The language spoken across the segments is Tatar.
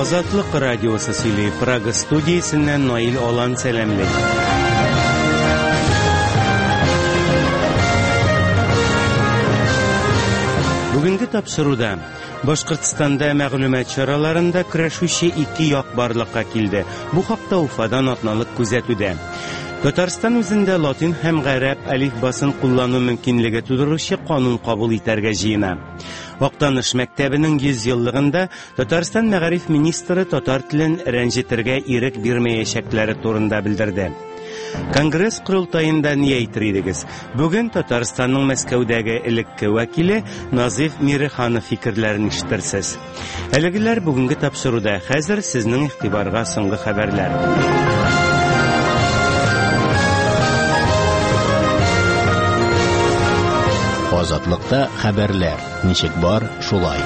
Азатлык радиосы сөйли. Прага студиясеннән Наил Алан сәламлый. Бүгенге тапшыруда Башкортстанда мәгълүмат чараларында көрәшүче ике як барлыкка килде. Бу хакта Уфадан атналык күзәтүдә. Татарстан үзендә латин һәм гарәп әлифбасын куллану мөмкинлеге тудыручы канун кабул итәргә җыена. Актаныш мәктәбенең 100 еллыгында Татарстан мәгариф министры татар телен рәнҗетергә ирек бирмәячәкләре турында белдерде. Конгресс курултаенда ни әйтер идегез? Бүген Татарстанның Мәскәүдәге элекке вәкиле Назиф Мириханов фикерләрен ишетерсез. Әлегеләр бүгенге тапшыруда. Хәзер сезнең игътибарга соңгы хәбәрләр. Азатлыкта хәбәрләр. Ничек бар, шулай.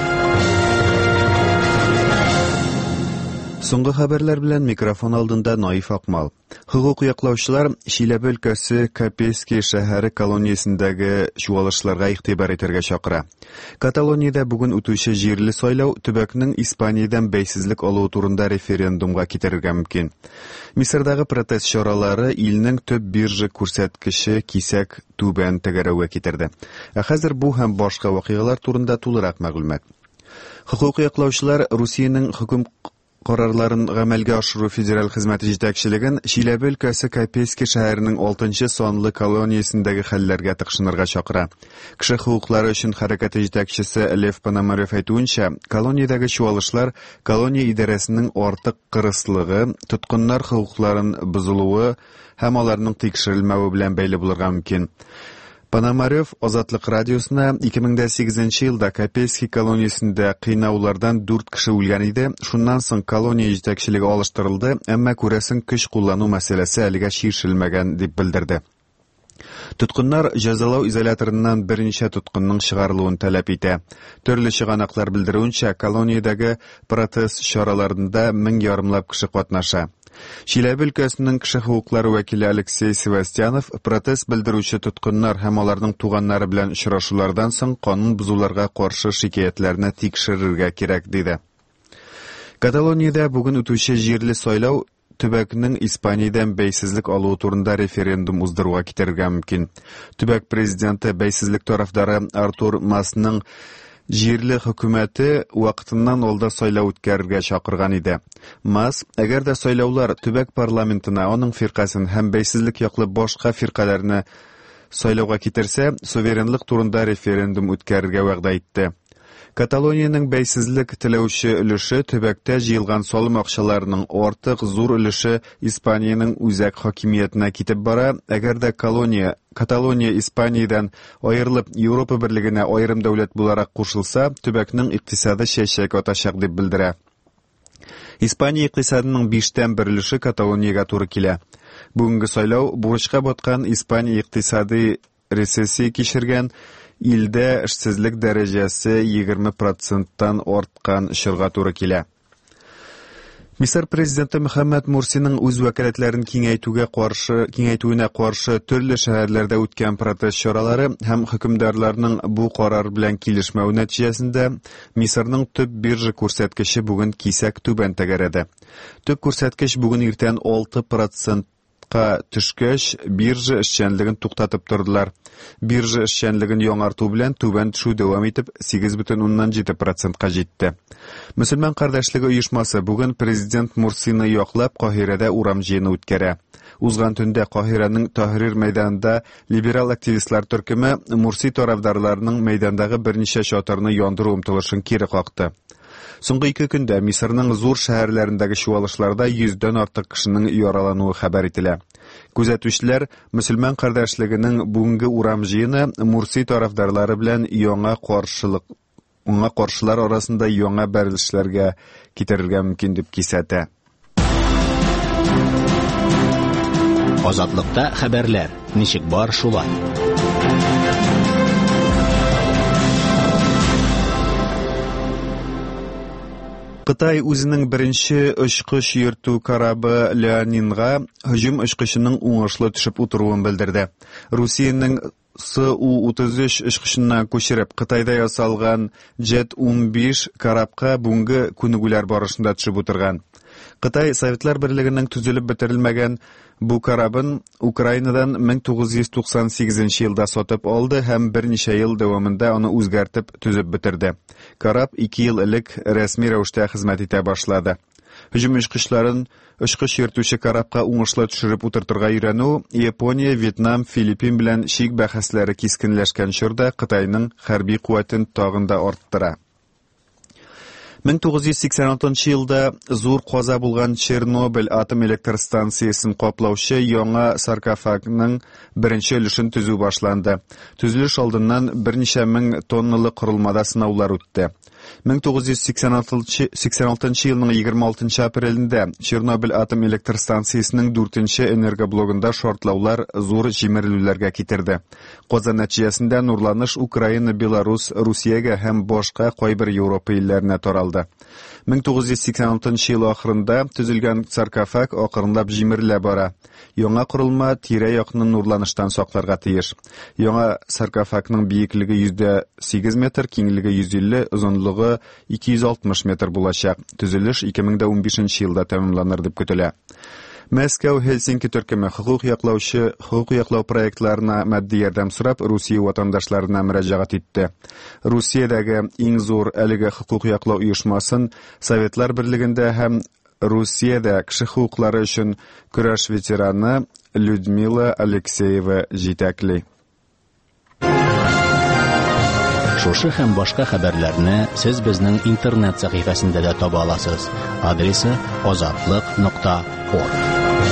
Соңгы хәбәрләр белән микрофон алдында Наиф Акмал. Хукук яклаучылар Чиләбе өлкәсе Капейский шәһәре колониясендәге чуалышларга игътибар итәргә чакыра. Каталониядә бүген үтүче җирле сайлау төбәкнең Испаниядән бәйсезлек алуы турында референдумга китерергә мөмкин. Мисырдагы протест чаралары илнең төп биржа күрсәткече кисәк түбән тәгәрәүгә китерде. Ә хәзер бу һәм башка вакыйгалар турында тулырак мәгълүмат. Хукук яклаучылар Русиянең хөкем карарларын гамәлгә ашыру федераль хезмәте җитәкчелеген Чиләбе өлкәсе Капейский шәһәренең 6-нчы санлы колониясендәге хәлләргә тыкшынырга чакыра. Кеше хукуклары өчен хәрәкәте җитәкчесе Лев Пономарев әйтүенчә, колониядәге чуалышлар колония идарәсенең артык кырыслыгы, тоткыннар хукукларын бозылуы һәм аларның тикшерелмәве белән бәйле булырга мөмкин. Пономарев Азатлык радиосына 2008 елда Капейский колониясендә кыйнаулардан 4 кеше үлгән иде. Шуннан соң колония җитәкчелеге алыштырылды, әмма күрәсен көч куллану мәсьәләсе әлегә чишелмәгән дип белдерде. Тоткыннар җәзалау изоляторыннан берничә тоткынның чыгарылуын таләп итә. Төрле чыганаклар белдерүенчә, колониядәге протест чараларында 1000 ярымлап кеше катнаша. Чиләбе өлкәсенең кеше хукуклары вәкиле Алексей Севастьянов протест белдерүче тоткыннар һәм аларның туганнары белән очрашулардан соң канун бузуларга каршы шикаятләрне тикшерергә кирәк диде. Каталониядә бүген үтүче җирле сайлау төбәкнең Испаниядән бәйсезлек алуы турында референдум уздыруга китерергә мөмкин. Төбәк президенты бәйсезлек тарафдары Артур Масның җирле хөкүмәте вакытыннан алда сайлау үткәрергә чакырган иде. Мас, әгәр дә сайлаулар төбәк парламентына, аның фиркасын һәм бәйсезлек яклы башка фиркаларны сайлауга китерсә, суверенлык турында референдум үткәрергә вәгъдә итте. Каталониянең бәйсезлек теләүче өлеше төбәктә җыелган салым акчаларының артык зур өлеше Испаниянең үзәк хакимиятенә китеп бара. Әгәр дә Каталония Испаниядән аерылып Европа берлегенә аерым дәүләт буларак кушылса, төбәкнең икътисады чәчәк атачак дип белдерә. Испания икътисадының 5тән 1 өлеше Каталониягә туры килә. Бүгенге сайлау бурычка баткан Испания икътисады рецессия кичергән илдә эшсезлек дәрәҗәсе 20%-тан арткан чорга туры килә. Мисыр президенты Мөхәммәд Мурсиның үз вәкаләтләрен киңәйтүенә каршы төрле шәһәрләрдә үткән протест чаралары һәм хөкемдарларның бу карар белән килешмәү нәтиҗәсендә Мисырның төп биржа күрсәткече бүген кисәк түбән тәгәрәде. Төп күрсәткеч бүген иртән 6% төшкәч, биржа эшчәнлеген туктатып тордылар. Биржа эшчәнлеген яңарту белән түбән төшү дәвам итеп 8,7%-ка җитте. Мөселман кардәшлеге оешмасы бүген президент Мурсины яклап Каһирәдә урам җыены үткәрә. Узган төндә Каһирәнең Таһрир мәйданында либерал активистлар төркеме Мурси тарафдарларының мәйдандагы берничә чатырны яндыру омтылышын кире какты. Соңгы 2 көндә Мисырның зур шәһәрләрендәге чуалышларда 100дән артык кешенең яралануы хәбәр ителә. Күзәтүчеләр мөселман кардәшлегенең бүгенге урам җыены Мурси тарафдарлары белән каршылар арасында яңа бәрелешләргә китерергә мөмкин дип кисәтә. Азатлыкта хәбәрләр. Ничек бар, шулай. Кытай үзенең беренче очкыч йөртү корабы Леонинга һөҗүм очкычының уңышлы төшеп утыруын белдерде. Русиянең Су-33 очкычына күчереп Кытайда ясалган Jet-15 карапка бүгенге күнегүләр барышында төшеп утырган. Кытай Советлар Берлегенең төзелеп бетерелмәгән бу карабын Украинадан 1998 елда сатып алды һәм берничә ел дәвамында аны үзгәртеп төзеп бетерде. Карап 2 ел элек рәсми рәвештә хезмәт итә башлады. Һөҗүм очкычларын очкыч йөртүче карапка уңышлы төшереп утыртырга өйрәнү Япония, Вьетнам, Филиппин белән шик бәхәсләре кискенләшкән чорда Кытайның хәрби куәтен тагын да арттыра. 1986 елда зур каза булган Чернобыль атом электр станциясын каплаучы яңа саркофагның беренче өлешен төзү башланды. Төзелеш алдыннан берничә мең тонналы корылмада сынаулар үтте. 1986 елның 26 апрелендә Чернобыль атом электр станциясының 4-нче энергоблогында шартлаулар зур җимерелүләргә китерде. Каза нәтиҗәсендә нурланыш Украина, Беларус, Русиягә һәм башка кайбер Европа илләренә таралды. 1986 ел ахырында төзелгән саркофаг акрынлап җимерелә бара. Яңа корылма тирә-якны нурланыштан сакларга тиеш. Яңа саркофагның биеклеге 8 метр, киңлеге 150, озынлыгы 260 метр булачак. Төзелеш 2015 елда тәмамланыр дип көтелә. Мәскәү Хельсинки төркеме хукук яклау проектларына матди ярдәм сорап Русия ватандашларына мөрәҗәгать итте. Русиядәге иң зур әлеге хукук яклау оешмасын Советлар Берлегендә һәм Русиядә кеше хукуклары өчен көрәш ветераны Людмила Алексеева җитәкли. Шушы һәм башка хәбәрләрне сез безнең интернет сәхифәсендә дә таба аласыз. Адресы azatlyk.org.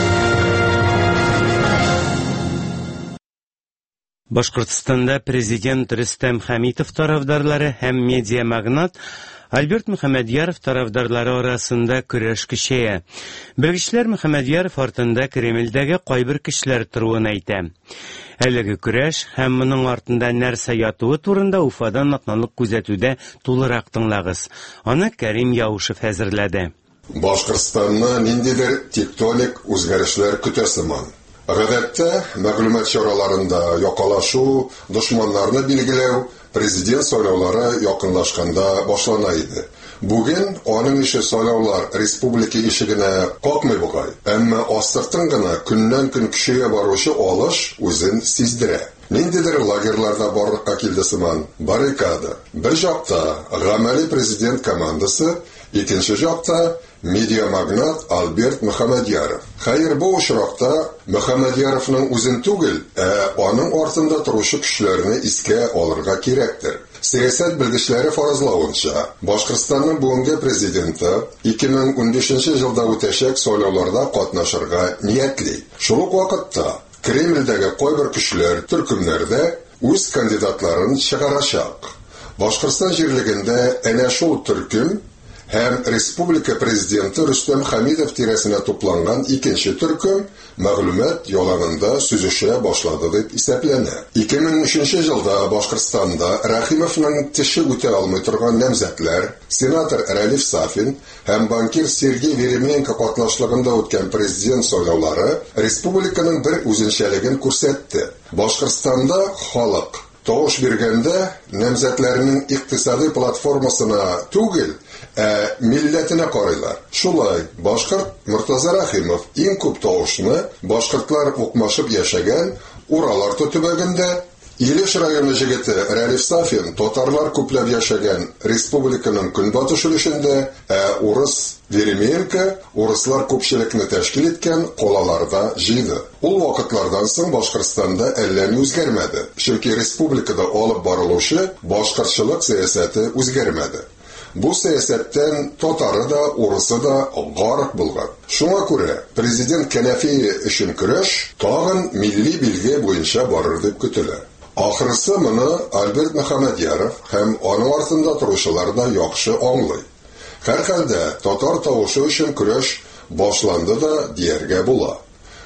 Башкортстанда президент Рөстәм Хәмитов тарафдарлары һәм медиа магнат Альберт Мөхәммәдияров тарафдарлары арасында көрәш көчәя. Белгечләр Мөхәммәдияров артында Кремльдәге кайбер кешеләр торуын әйтә. Әлеге көрәш һәм моның артында нәрсә ятуы турында Уфадан атналык күзәтүдә тулырак тыңлагыз. Аны Кәрим Яушев әзерләде. Башкортстанны ниндидер тектоник үзгәрешләр көтә сыман. Гадәттә, мәгълүмат чараларында якалашу, дошманнарны билгеләү президент сайлаулары якынлашканда башлана иде. Бүген аның ише сайлаулар республика ишегенә какмый бугай. Әмма астыртын гына көннән-көн көчәя баручы алыш үзен сиздерә. Ниндидер лагерьларда барлыкка килде сыман баррикада. Бер жакта гамәли президент командасы, икенче жакта медиамагнат Альберт Мөхәммәдияров. Хәер, бу очракта Мөхәммәдияровның үзен түгел, аның артында торучы кешеләрне искә алырга кирәктер. Сәясәт белгечләре фаразлавынча, Башкортстанның бүгенге президенты 2015 елда үтәчәк сайлауларда катнашырга ниятли. Шул ук вакытта Кремльдәге кайбер кешеләр төркемнәрдә үз кандидатларын чыгарачак. Башкортстан җирлегендә әнә шул төркем һәм республика президенты Рөстәм Хәмитов тирәсенә тупланган икенче төркем мәгълүмат яланында сүзешә башлады дип исәпләнә. 2003 елда Башкортстанда Рәхимовның теше үтә алмый торган намзәтләр, сенатор Рәлиф Сафин һәм банкир Сергей Веременко катнашлыгында үткән президент сайлаулары республиканың бер үзенчәлеген күрсәтте. Башкортстанда халык тавыш биргәндә намзәтләрнең икътисади платформасына түгел, милләтенә карыйлар. Шулай, башкорт Муртаза Рәхимов иң күп тавышны башкортлар укмашып яшәгән Ураларты төбәгендә, Илеш районы җегете Рәлиф Сафин татарлар күпләп яшәгән республиканың көнбатыш өлешендә, урыс Веременко урыслар күпчелекне тәшкил иткән калаларда җыйды. Ул вакытлардан соң Башкортстанда әллә ни үзгәрмәде, чөнки республикада алып барылучы башкортчылык сәясәте үзгәрмәде. Бу сәясәттән татары да, урысы да гарык булган. Шуңа күрә президент Кәнәфи өчен көрәш тагын милли билге буенча барыр дип көтелә. Ахрысы моны Альберт Мөхәммәдияров һәм аның артында торучылар да яхшы аңлый. Һәрхәлдә татар тавышы өчен көрәш башланды да дияргә була.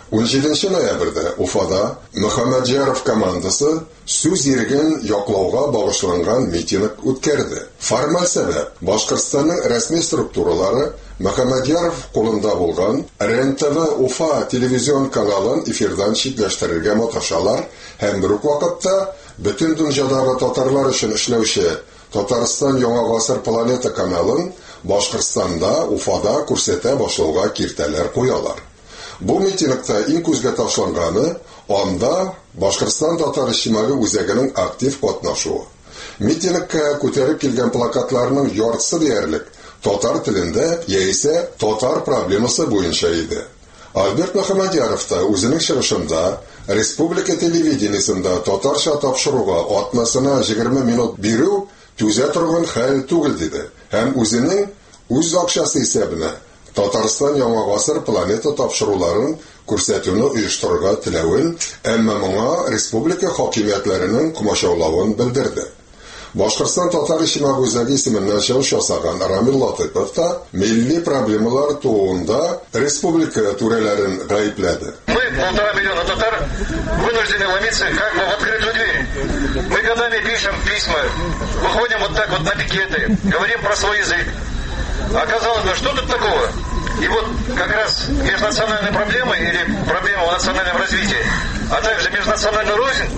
17 ноябрьдә Уфада Мөхәммәдҗаров командасы сүз иреген яклауга багышланган митинг үткәрде. Формаль сәбәп Башкортстанның рәсми структуралары Мөхәммәдҗаров кулында булган РНТВ Уфа телевизион каналын эфирдан читләштерергә маташалар һәм бер үк вакытта бөтен дөньядагы татарлар өчен эшләүче Татарстан Яңа гасыр планета каналын Башкортстанда Уфада күрсәтә башлауга киртәләр куялар. Бу митингта иң күзгә ташланганы анда Башкортстан татар иҗтимагый үзәгенең актив катнашуы. Митингка күтәреп килгән плакатларның яртысы диярлек татар телендә яисә татар проблемасы буенча иде. Альберт Мөхәммәдҗаров та үзенең чыгышында республика телевидениесендә татарча тапшыруга атнасына 20 минут бирү түзә торган хәл түгел диде. Һәм үзенең үз акчасы исәбенә Татарстан Яңа гасыр планета тапшыруларын күрсәтүне оештырырга теләвен, әмма моңа республика хакимиятләренең комачаулавын белдерде. Башкортстан татар иҗтимагый үзәге исеменнән чыгыш ясаган Рамил Латыйпов та милли проблемалар тууында республика түрәләрен гаепләде. Мы, 1,5 миллиона татар, вынуждены ломиться как бы в открытую дверь. Мы годами пишем письма, выходим вот так вот на пикеты, говорим про свой язык. Оказалось бы, что тут такого? И вот как раз межнациональная проблема или проблема в национальном развитии, а также межнациональный рознь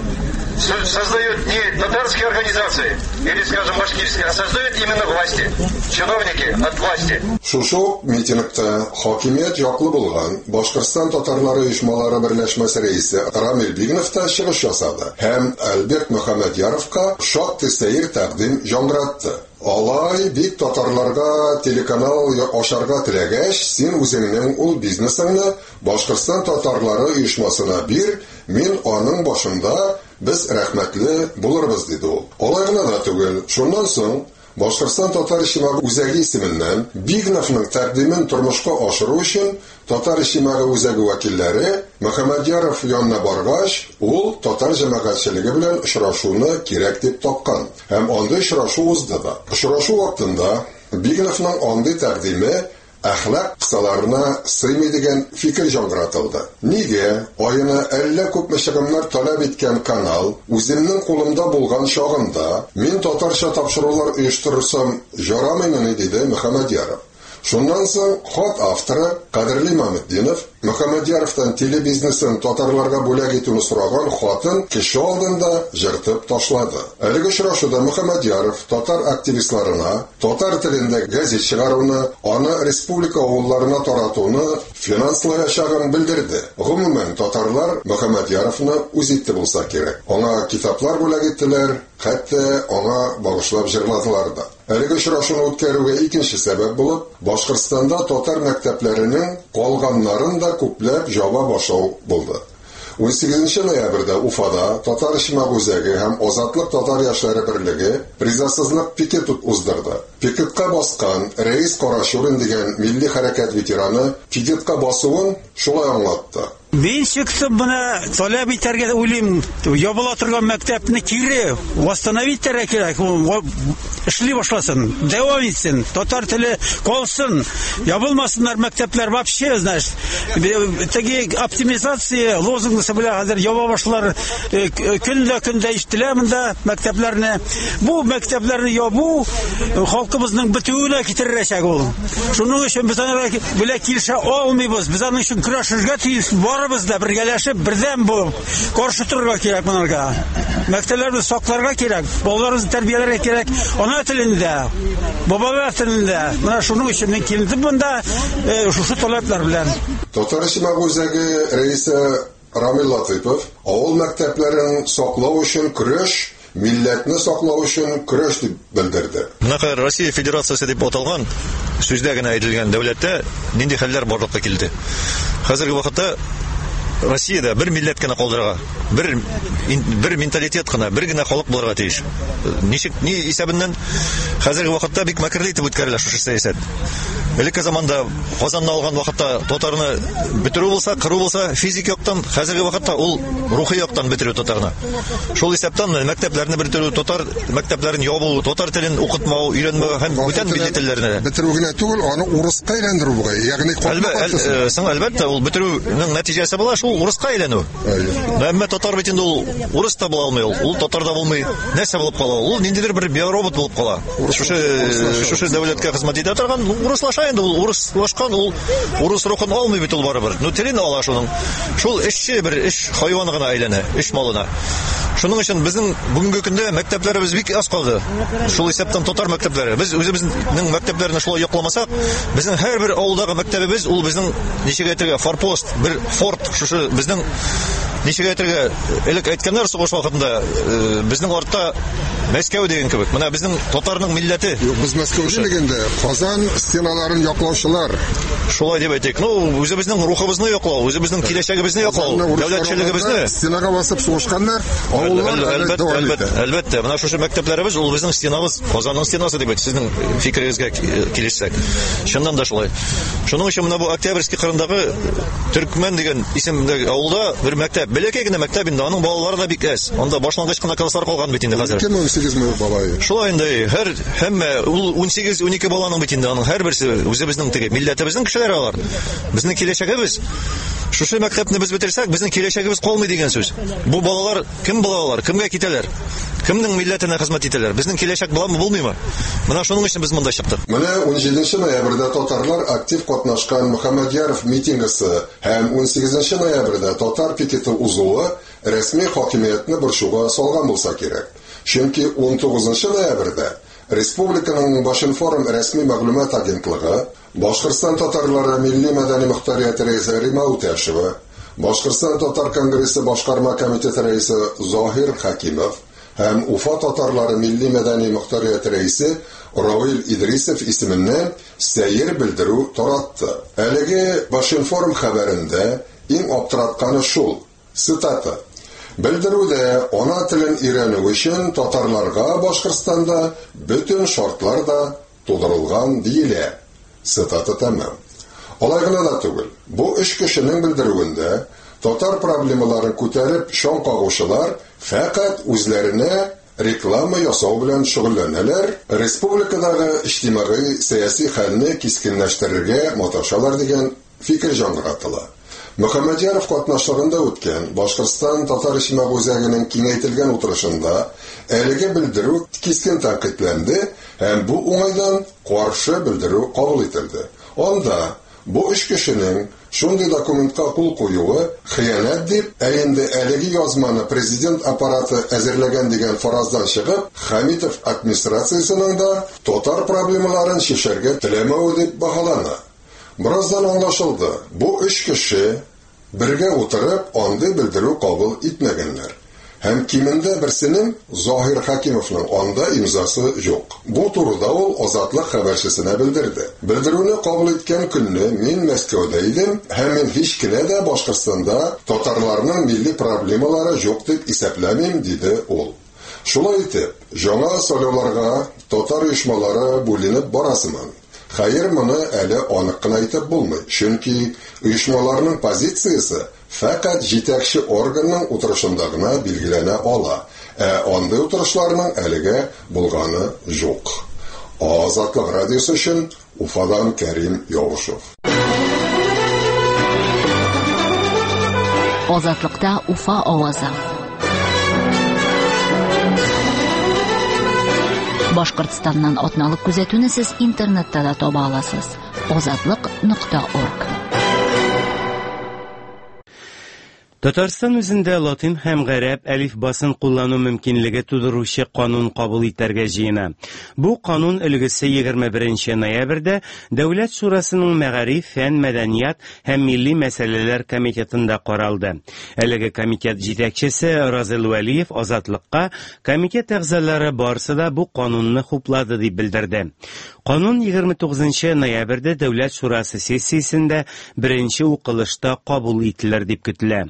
создают не татарские организации или, скажем, башкирские, а создают именно власти, чиновники от власти. Шушы митингта хакимият яклы булган Башкортстан татарлары оешмалары берләшмәсе рәисе Рамил Бигнов та чыгыш ясады һәм Альберт Мөхәммәдҗаровка шактый сәер тәкъдим яңгыратты. Алай бик татарларга телеканал ачарга теләгәч, син үзеңнең ул бизнесыңны Башкортстан татарлары оешмасына бир, мин аның башында без рәхмәтле булырбыз диде ул. Алай гына да түгел. Шуннан соң Башкортстан татар иҗтимагый үзәге исеменнән Бигновның тәкъдимен тормышка ашыру өчен татар иҗтимагый үзәге вәкилләре Мөхәммәдҗаров янына баргач, ул татар җәмәгатьчелеге белән очрашуны кирәк дип тапкан. Һәм андый очрашу узды да. Очрашу вакытында Бигновның андый тәкъдиме әхлак кысаларына сыймый дигән фикер яңгыратылды. Нигә аена әллә күпме чыгымнар таләп иткән канал үземнең кулымда булган чагында мин татарча тапшырулар оештырсам ярамыймыни диде Мөхәммәдҗаров. Шуннан соң хат авторы Кадерле Мамеддинов Мөхәммәдҗаровтан телебизнесын татарларга бүләк итүне сораган хатын кеше алдында җыртып ташлады. Әлеге очрашуда Мөхәммәдҗаров татар активистларына татар телендә гәзит чыгаруны, аны республика авылларына таратуны финанслаячагын белдерде. Гомумән татарлар Мөхәммәдҗаровны үз итте булса кирәк. Аңа китаплар бүләк иттеләр, хәтта аңа багышлап җырладылар да. Әлеге очрашуны үткәрүгә икенче сәбәп булып, Башкортстанда татар мәктәпләренең калганнарын да күпләп җаба башлау булды. 18 ноябрьдә Уфада татар иҗтимагый үзәге һәм Азатлык татар яшьләре берлеге призасызлык пикет уздырды. Пикетка баскан Рәис Карашурин дигән милли хәрәкәт ветераны пикетка басуын шулай аңлатты. Мин чыктым моны таләп итәргә уйлыйм. Ябыла торган мәктәпне кире восстановить кирәк. Эшли башласын, дәвам итсен, татар теле калсын. Ябылмасыннар мәктәпләр вообще, знаешь. Теге оптимизация лозунгысы белән хәзер яба башлар көндә ишетелә монда мәктәпләрне. Бу мәктәпләрне ябу халкыбызның бетүенә китерәчәк ул. Шуның өчен без аны белә килешә алмыйбыз. Без аның өчен көрәшергә тиеш. Барыбыз да бергәләшеп бердәм булып каршы торырга кирәк монарга. Мәктәпләрне сакларга кирәк, балаларыбызны тәрбияләргә кирәк. Ана телендә, бабалар телендә. Менә шуның өчен мин килдем монда шушы таләпләр белән. Татар иҗтимагый үзәге рәисе Рамил Латыйпов авыл мәктәпләрен саклау өчен көрәш, милләтне саклау өчен көрәш дип белдерде. Менә Россия Федерациясе дип аталган сүздә генә әйтелгән дәүләттә нинди хәлләр барлыкка килде. Хәзерге вакытта Россиядә бер милләт кенә калдырырга, бер менталитет кына, бер генә халык булырга тиеш. Ничек ни исәбеннән хәзерге вакытта бик мәкерле итеп үткәрелә шушы сәясәт. Элекке заманда Казанны алган вакытта татарны бетерү булса, кыру булса, физик яктан, хәзерге вакытта ул рухи яктан бетерү татарны. Шул исәптән мәктәпләрне бетерү, татар мәктәпләрен ябу, татар телен укытмау, өйрәнмәү һәм бүтән милли телләрне бетерү генә түгел, аны урыска әйләндерү бугай. Ягъни Әлбәттә, ул бетерүнең нәтиҗәсе була шул урыска әйләнү. Әмма татар бит инде ул урыс та була алмый, ул татар да булмый. Нәрсә булып кала? Ул ниндидер бер биоробот булып кала. Шушы дәүләткә хезмәт итә торган урыслаша инде, ул урыслашкан, ул урыс рухын алмый бит ул барыбер. Ну телен ала шуның. Шул эшче бер эш хайваны гына әйләнә, эш малына. Шуның өчен безнең бүгенге көндә мәктәпләребез бик аз калды. Шул исәптән татар мәктәпләре. Без үзебезнең мәктәпләрне шулай якламасак, безнең һәрбер авылдагы мәктәбебез ул безнең ничек әйтергә форпост, бер форт, шушы безнең ничек әйтергә элек әйткәннәр сугыш вакытында безнең артта Мәскәү дигән кебек. Менә безнең татарның милләте. Без Мәскәү дигәндә Казан стеналарын яклаучылар. Шулай дип әйтик. Ну, үзебезнең рухыбызны яклау, үзебезнең киләчәгебезне яклау, дәүләтчелегебезне. Стенага басып сугышканнар, Әлбәттә, менә шушы мәктәпләребез ул безнең стенабыз, Казанның стенасы дип әйтик, сезнең фикерегезгә килешсәк. Чыннан да шулай. Шуның өчен менә бу Октябрьский кырындагы Төркмән дигән исемдәге авылда бер мәктәп, бәләкәй генә мәктәп инде, аның балалары да бик әз. Анда башлангыч кына класслар калган бит инде хәзер. 18 мең балай. Шулай инде, һәммә ул 18-12 баланың бит инде, аның һәрберсе үзебезнең теге милләтебезнең кешеләре алар. Безнең киләчәгебез. Шушы мәктәпне без бетерсәк, безнең киләчәгебез калмый дигән сүз. Бу балалар кем булалар, кемгә китәләр? Кемнең милләтенә хезмәт итәләр? Безнең киләчәк буламы, булмыймы? Менә шуның өчен без монда чыктык. Менә 17 ноябрьдә татарлар актив катнашкан Мөхәммәдияров митингысы һәм 18 ноябрьдә татар пикеты узуы рәсми хакимиятне борчуга салган булса кирәк. Чөнки 19 ноябрьдә республиканың Башинформ рәсми мәгълүмат агентлыгы Башкортстан татарлары милли мәдәни мөхтәрияте рәисе Рима Үтәшева, Башкортстан татар конгрессы башкарма комитеты рәисе Захир Хакимов һәм Уфа татарлары милли мәдәни мөхтәрияте рәисе Равил Идрисов исеменнән сәер белдерү таратты. Әлеге Башинформ хәбәрендә иң аптыратканы шул. Цитата: Белдерүдә ана телен өйрәнү өчен татарларга Башкортстанда бөтен шартлар да тудырылган диелә. Цитата тәмам. Алай гына да түгел. Бу эш кешенең белдерүендә татар проблемаларын күтәреп шон кагучылар фақат үзләренә реклама ясау белән шөгыльләнәләр, республикадагы иҗтимагый сәяси хәлне кискенләштерергә маташалар дигән фикер җангыратыла. Мөхәммәдияров катнашлыгында үткән Башкортстан татар иҗтимагый үзәгенең киңәйтелгән утырышында әлеге белдерү кискен тәнкыйтьләнде һәм бу уңайдан каршы белдерү кабул ителде. Анда бу эш кешенең шундый документка кул куюы хыянат дип, инде әлеге язманы президент аппараты әзерләгән дигән фараздан чыгып, Хамитов администрациясенең да татар проблемаларын шешәргә теләмәү дип баһалана. Бираздан аңлашылды, бу эш кеше бергә утырып андый белдерү кабул итмәгәннәр. Һәм кимендә берсенең Захир Хакимовның анда имзасы юк. Бу турыда ул Азатлык хәбәрчесенә белдерде. Белдерүне кабул иткән көнне мин Мәскәүдә идем һәм мин һич кенә дә Башкортстанда татарларның милли проблемалары юк дип исәпләмим, диде ул. Шулай итеп, жаңа сайлауларга татар оешмалары бүленеп барасымын. Хәер, моны әле анык кына әйтеп булмый, чөнки оешмаларның позициясе фақат җитәкче органның утырышында гына билгеләнә ала, андый утырышларның әлегә булганы юк. Азатлык радиосы өчен Уфадан Кәрим Явышев. Азатлыкта Уфа авазы. Башкортстаннан атналык күзәтүне сез интернетта да таба аласыз. Azatlıq.org. Татарстан үзендә латин һәм гарәп әлифбасын куллану мөмкинлеге тудыручы канун кабул итәргә җыена. Бу канун өлгесе 21 ноябрьдә Дәүләт шурасының Мәгариф, фән, мәдәният һәм милли мәсьәләләр комитетында каралды. Әлеге комитет җитәкчесе Разил Вәлиев Азатлыкка комитет әгъзалары барысы да бу канунны хуплады дип белдерде. Канун 29 ноябрьдә Дәүләт шурасы сессиясендә беренче укылышта кабул ителер дип көтелә.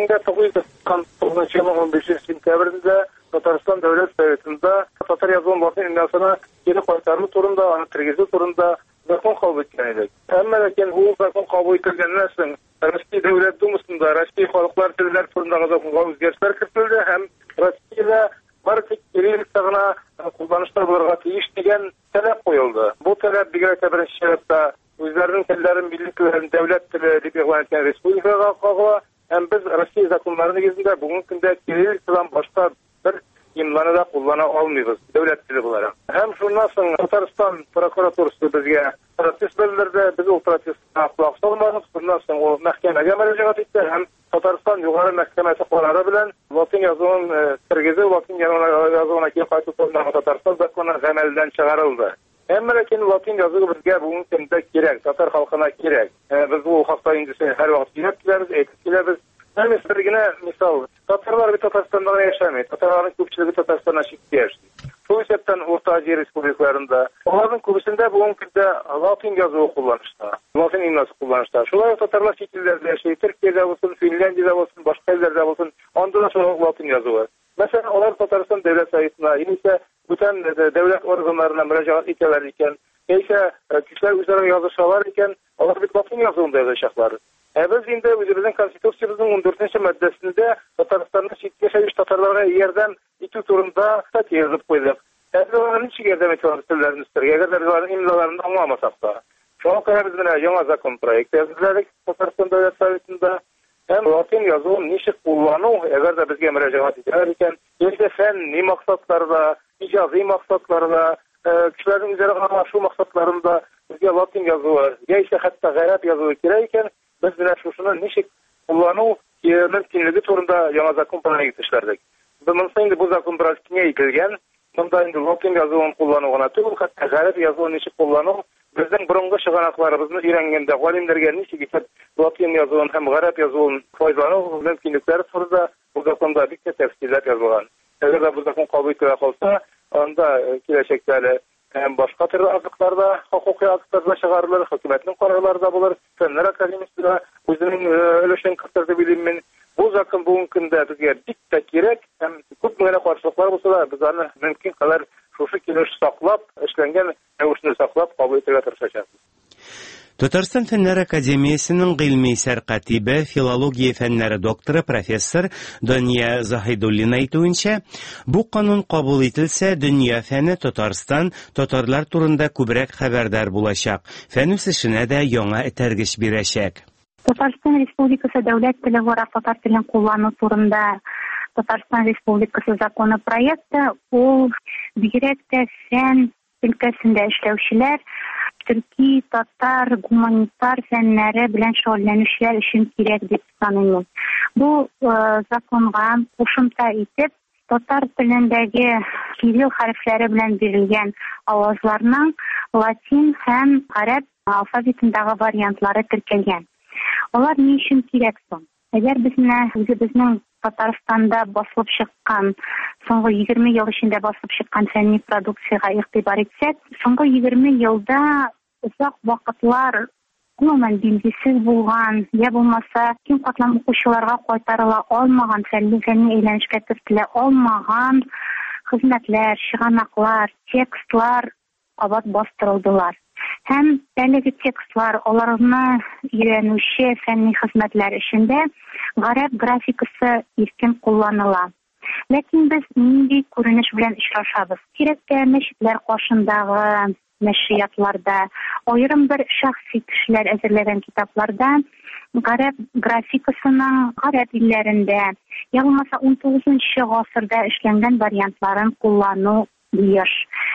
1915 елның 15 сентябрендә Татарстан Дәүләт Советында татар язуын латин элементына кире кайтару турында, аны тергезү турында закон кабул иткән идек. Әмма ләкин ул закон кабул ителгәннән соң Россия Дәүләт Думасында Россия халыклар телләре турындагы законга үзгәрешләр кертелде һәм Россиядә барлык кириллица гына кулланышта булырга тиеш дигән таләп куелды. Бу таләп бигрәк тә беренче чиратта үзләренең телләрен милли телләрен дәүләт теле дип игълан иткән республикага кагыла. Һәм без Россия законнары нигезендә бүгенге көндә кириллицадан башка бер имланы да куллана алмыйбыз дәүләт теле буларак. Һәм шуннан соң Татарстан прокуратурасы безгә протест белдерде, біз ол протестка құлақ салмадық. Шуннан соң ул мәхкәмәгә мөрәҗәгать итте һәм Татарстан югары мәхкәмәсе карары белән латин язуын тергезү, латин язуына кире кайту турындагы Татарстан законы гамәлдән чыгарылды. Әмма ләкин латин язуы безгә бүгенге көндә кирәк, татар халкына кирәк. Без бу хакта инде һәр вакыт сөйләп киләбез. Бер генә мисал, татарлар бит Татарстанда яшәми, татарларның күпчелеге Татарстаннан читтә яши. Шул исәптән Урта Азия республикаларында аларның күбесендә бүгенге көндә латин язуы кулланышта, латин имласы кулланышта. Шулай татарлар чит илләрдә яши, Төркиядә булсын, Финляндиядә булсын, башка илләрдә булсын, анда да шул латин язуы. Мәсәлән, алар Татарстан дәүләт советына, яисә бүтән дәүләт органнарына мөрәҗәгать итәләр икән, яисә кешеләр үзләре язышалар икән, алар бит латин язуында язачаклар. Без инде үзебезнең Конституциябызның 14нче маддәсендә Татарстанның читкә яшәүче татарларга ярдәм итү турында статья язып куйдык. Аларның ничек ярдәм итәләр телләрне үстерергә, әгәр аларның имлаларын аңламасак та. Шуңа күрә без менә яңа закон проекты яздык Татарстан Дәүләт Советында. Һәм латин язуын ничек куллану, әгәр дә безгә мөрәҗәгать итәләр икән, яисә фәнни максатларда, иҗази максатларда, кешеләрнең үзара аңлашу максатларында безгә латин язуы, яисә хәтта гарәп язуы кирәк икән, biz менә шушыны ничек куллану мөмкинлеге турында яңа закон проект эшләрдек. Монысы инде бу закон проект киңәйтелгән. Монда инде латин язуын куллану гына түгел, хәтта гарәп язуын ничек куллану, безнең борынгы чыганакларыбызны өйрәнгәндә галимнәргә ничек итеп латин язуын һәм гарәп язуын файдалану мөмкинлекләре турында бу законда бик тәфсилләп язылган. Әгәр дә бу закон кабул ителә калса, анда киләчәктә һәм башка төрле актларда, хокукый актларда чыгарылыр, хөкүмәтнең карарлары да булыр, фәннәр академиясендә үзенең өлешен кертергә билим. Бу закон бүгенге көндә безгә бик тә кирәк, һәм күп генә каршылыклар булса да, без аны мөмкин кадәр шушы килеш саклап, эшләнгән рәвешне саклап кабул итәргә тырышачакбыз. Татарстан Фәннәр академиясенең гыйльми сәркатибе, филология фәннәре докторы профессор Дания Заһидуллина әйтүенчә, бу канун кабул ителсә, дөнья фәне Татарстан татарлар турында күбрәк хәбәрдар булачак. Фән үсешенә дә яңа этәргеч бирәчәк. Татарстан Республикасы дәүләт теле буларак татар телен куллану турында Татарстан Республикасы законы проекты ул бигрәк тә фән өлкәсендә эшләүчеләр, төрки, татар, гуманитар фәннәре белән шөгыльләнүчеләр өчен кирәк дип саныйм. Бу законга кушымта итеп татар телендәге кирилл хәрефләре белән бирелгән авазларның латин һәм гарәп алфавитындагы вариантлары теркәлгән. Алар ни өчен кирәк соң? Әгәр безнең Татарстанда басылып чыккан, соңгы 20 ел эчендә басылып чыккан фәнни продукцияга игътибар итсәк, соңгы 20 елда узак вакытлар гомумән билгесез булган, я булмаса киң катлам укучыларга кайтарыла алмаган, фәнни әйләнешкә кертелә алмаган хезмәтләр, чыганаклар, текстлар абат бастырылдылар. Һәм әлеге текстлар аларны өйрәнүче фәнни хезмәтләр эчендә гарәп графикасы иркен кулланыла. Ләкин без нинди күренеш белән очрашабыз? Кирәккә мәчетләр кашындагы нәшриятларда, аерым бер шәхси кешеләр әзерләгән китапларда гарәп графикасының гарәп илләрендә, ягъни 19 гасырда эшләнгән вариантларын куллану еш.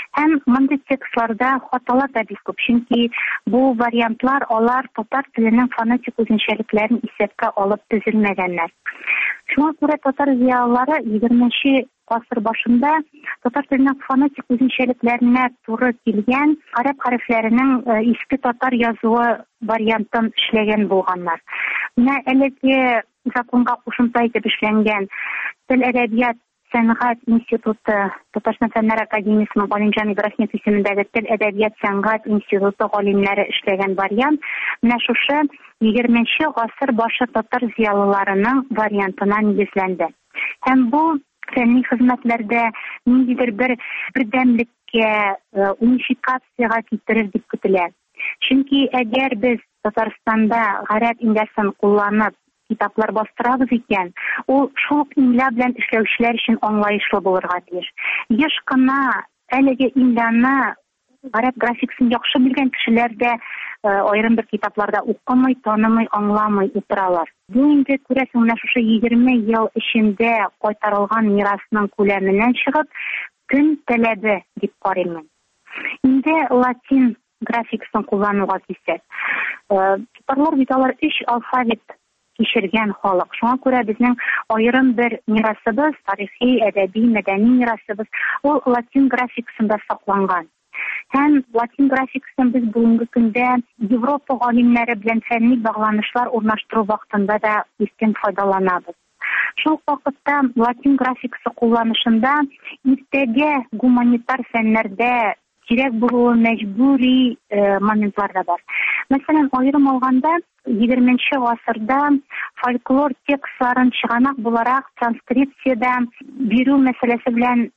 Һәм мондый текстларда хаталар да бик күп, чөнки бу вариантлар алар татар теленең фонетик үзенчәлекләрен исәпкә алып төзелмәгәннәр. Шуңа күрә татар зиялылары 20нче гасыр башында татар теленең фонетик үзенчәлекләренә туры килгән гарәп хәрефләренең иске татар язуы вариантын эшләгән булганнар. Менә әлеге законга кушымта итеп эшләнгән Тел әдәбият сәнгать институты, Татарстан Фәннәр академиясенең Галимҗан Ибраһимов исемендәге Тел әдәбият сәнгать институты галимнәре эшләгән вариант менә шушы 20нче гасыр башы татар зиялыларының вариантына нигезләнде. Һәм бу фәнни хезмәтләрдә ниндидер бер бердәмлеккә, унификациягә китерер дип көтелә. Чөнки әгәр без Татарстанда гарәп имласын кулланып китаплар бастырабыз икән, ул шул имла белән эшләүчеләр өчен аңлаешлы булырга тиеш. Еш кына әлеге имланы гарәп графикасын яхшы белгән кешеләр дә аерым бер китапларда укымый, танымый, аңламый утыралар. Бу инде күрәсең менә шушы 20 ел эчендә кайтарылган мирасның күләменнән чыгып, көн таләбе дип карыйм. Инде латин графикасын куллануга килсәк, татарлар бит алар 3 алфавит кичергән халык. Шуңа күрә безнең аерым бер мирасыбыз, тарихи, әдәби, мәдәни мирасыбыз ул латин графикасында сакланган. Һәм латин графикасын без бүгенге көндә Европа галимнәре белән фәнни багланышлар урнаштыру вакытында да иркен файдаланабыз. Шул вакытта латин графикасы кулланышында иртәгә гуманитар фәннәрдә кирәк булуы мәҗбүри моментлар да бар. Мәсәлән, аерым алганда 20нче гасырда фольклор текстларын чыганак буларак транскрипциядә бирү мәсьәләсе белән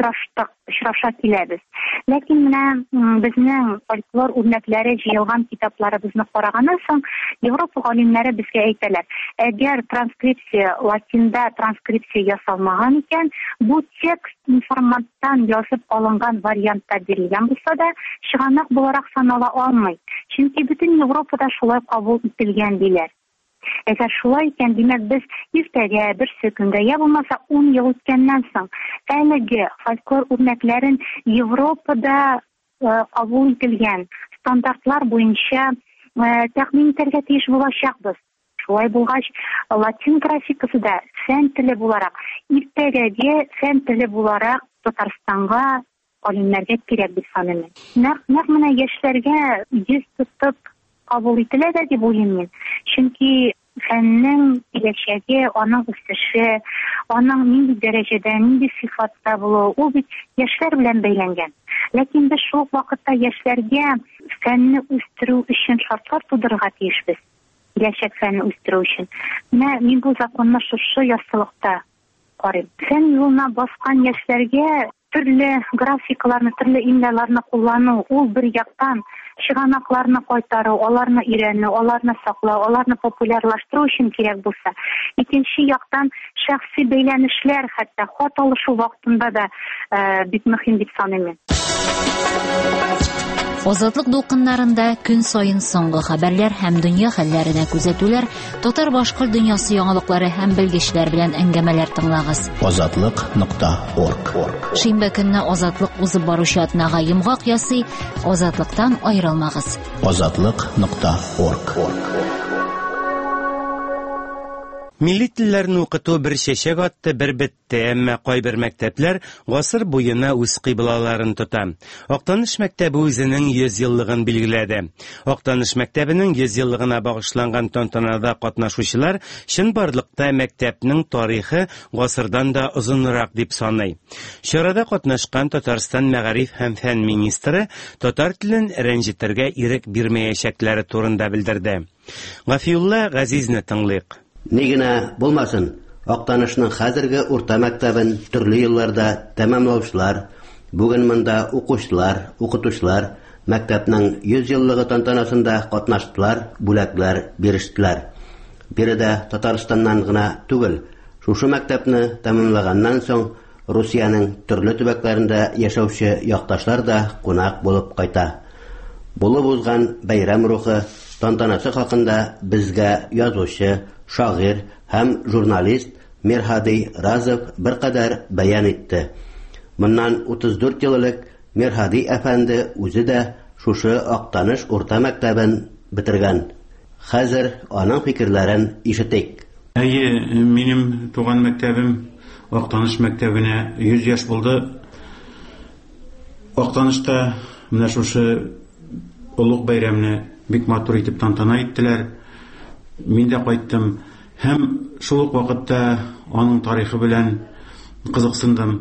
очраша киләбез. Ләкин менә безнең фольклор үрнәкләре җыелган китапларыбызны караганнан соң Европа галимнәре безгә әйтәләр, әгәр транскрипция латинда транскрипция ясалмаган икән, бу текст информаттан язып алынган вариантта бирелгән булса да, чыганак буларак санала алмый. Чөнки бөтен Европада шулай кабул ителгән диләр. Әгәр шулай икән, димәк без иртәгә, берсе көнгә, я булмаса 10 ел үткәннән соң әлеге фольклор үрнәкләрен Европада кабул ителгән стандартлар буенча тәкъдим итәргә тиеш булачакбыз. Шулай булгач, латин графикасы да фән теле буларак, иртәгәгә фән теле буларак Татарстанга галимнәргә кирәк дип саныйм. Нәкъ менә яшьләргә йөз тотып кабул ителә дә дип уйлыйм мин. Чөнки фәннең киләчәге, аның үсеше, аның нинди дәрәҗәдә, нинди сыйфатта булуы, ул бит яшьләр белән бәйләнгән. Ләкин без шул вакытта яшьләргә фәнне үстерү өчен шартлар тудырырга тиешбез. Киләчәк фәнне үстерү өчен. Менә мин бу законны шушы яссылыкта карыйм. Фән юлына баскан яшьләргә төрле графикаларны, төрле имлаларны куллану, ул бер яктан чыганакларны кайтару, аларны өйрәнү, аларны саклау, аларны популярлаштыру өчен кирәк булса, икенче яктан шәхси бәйләнешләр, хәтта хат алышу вакытында да бик мөһим дип саныйм. Азатлык дулкыннарында көн сайын соңгы хәбәрләр һәм дөнья хәлләренә күзәтүләр, татар башкорт дөньясы яңалыклары һәм белгечләр белән әңгәмәләр тыңлагыз. Азатлык.орг. Шимбә көнне Азатлык узып баручы атнага йомгак ясый, Азатлыктан аерылмагыз. Азатлык.орг. Милли телләрне укыту бер чәчәк атты, бер бетте, әмма кайбер мәктәпләр гасыр буена үз кыйблаларын тота. Актаныш мәктәбе үзенең 100 еллыгын билгеләде. Актаныш мәктәбенең 100 еллыгына багышланган тантанада катнашучылар чынбарлыкта мәктәпнең тарихы гасырдан да озынрак дип саный. Чарада катнашкан Татарстан мәгариф һәм фән министры татар телен рәнҗетергә ирек бирмәячәкләре турында белдерде. Гафиулла Газизне тыңлыйк. Нигенә булмасын, Актанышның хәзерге урта мәктәбен төрле елларда тәмамлаучылар, бүген монда укытучылар мәктәпнең 100 еллыгы тантанасында катнаштылар, бүләкләр бирештеләр. Биредә Татарстаннан гына түгел, шушы мәктәпне тәмамлаганнан соң Русияның төрле төбәкләрендә яшәүче якташлар да кунак булып кайта. Булып узган бәйрәм рухы тантанасы хакында безгә язучы, шагыйрь һәм журналист Мирхади Разов беркадәр бәян итте. Моннан 34 ел элек Мирхади әфәнде үзе дә шушы Актаныш урта мәктәбен бетергән. Хәзер аның фикерләрен ишетик. Минем туган мәктәбем Актаныш мәктәбенә 100 яшь булды. Актанышта менә шушы улуг бәйрәмне бик матур итеп тантана иттеләр. Мин дә кайттым һәм шул ук вакытта аның тарихы белән кызыксындым.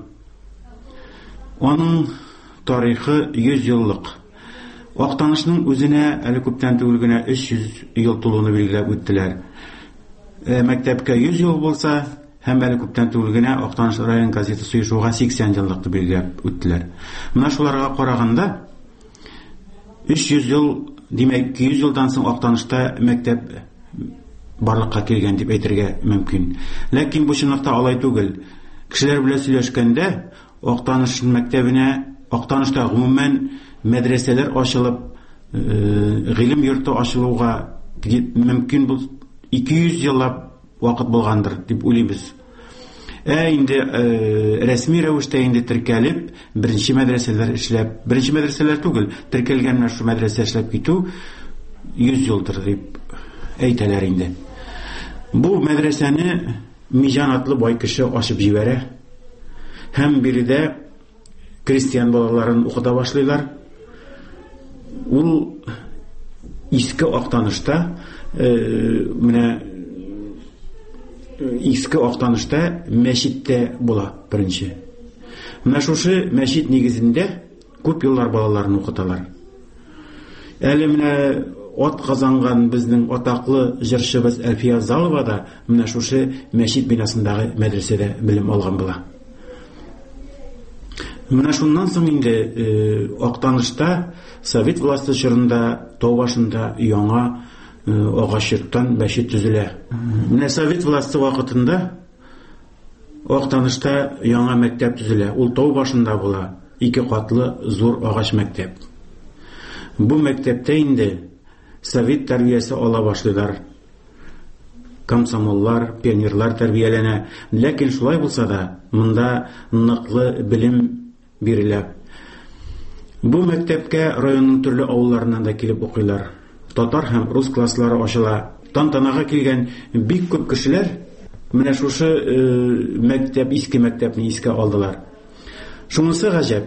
Аның тарихы 100 еллык. Актанышның үзенә әле күптән түгел генә 300 ел тулуны билгеләп үттеләр. Мәктәпкә 100 ел булса, һәм әле күптән түгел генә Актаныш район газетасы оешуга 80 еллыкты билгеләп үттеләр. Менә шуларга караганда 300 ел, димәк 200 елдан соң Актанышта мәктәп барлыкка килгән дип әйтергә мөмкин. Ләкин бу чынлыкта алай түгел. Кешеләр белән сөйләшкәндә Актаныш мәктәбенә, Актанышта гомумән мәдрәсәләр ачылып, гыйлем йорты ачылуга мөмкин бул 200 еллап вакыт булгандыр дип уйлыйбыз. Инде рәсми рәвештә инде теркәлеп, беренче мәдрәсәләр эшләп, беренче мәдрәсәләр түгел, теркәлгән шу мәдрәсә эшләп китү 100 елдыр дип әйтәләр инде. Бу мәдрәсәне Мижан атлы бай кеше ачып җибәрә. Һәм биредә крестьян балаларын укыта башлыйлар. Ул иске Актанышта менә иске Актанышта мәчеттә була беренче. Менә шушы мәчет нигезендә күп еллар балаларын укыталар. Әле менә от казанган безнең атаклы җырчыбыз Әлфия Залова да менә шушы мәчет бинасындагы мәдрәсәдә белем алган була. Менә шуннан соң инде Актанышта Совет власты чорында тау башында яңа агач йорттан мәчет төзелә. Менә Совет власты вакытында Актанышта яңа мәктәп төзелә. Ул тау башында була, 2 катлы зур агач мәктәп. Бу мәктәптә инде Совет тәрбиясе ала башлыйлар. Комсомоллар, пионерлар тәрбияләнә. Ләкин шулай булса да, монда ныклы белем бирелә. Бу мәктәпкә районның төрле авылларыннан да килеп укыйлар. Татар һәм рус класслары ачыла. Тантанага килгән бик күп кешеләр менә шушы мәктәп, иске мәктәпне искә алдылар. Шунысы гаҗәп.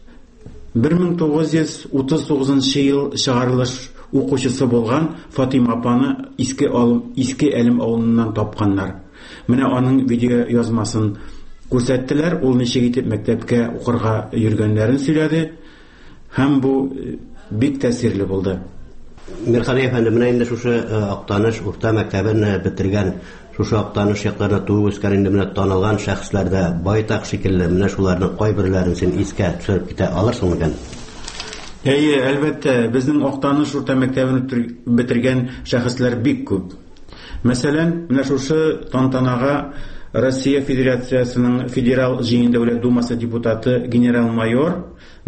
1939 ел чыгарылыш укучысы булган Фатима апаны иске Әлем авылыннан тапканнар. Менә аның видео язмасын күрсәттеләр. Ул ничек итеп мәктәпкә укырга йөргәннәрен сөйләде. Һәм бу бик тәэсирле булды. Мирхади әфәнде, менә инде шушы Актаныш урта мәктәбен бетергән, шушы Актаныш якларында туып үскән инде менә танылган шәхесләрдә байтак шикелле, менә шуларның кайберләрен син искә төшереп китә алырсың микән? Әлбәттә, безнең Актаныш урта мәктәбен бетергән шәхесләр бик күп. Мәсәлән, менә шушы тантанага Россия Федерациясының Федерал җыен дәүләт думасы депутаты генерал-майор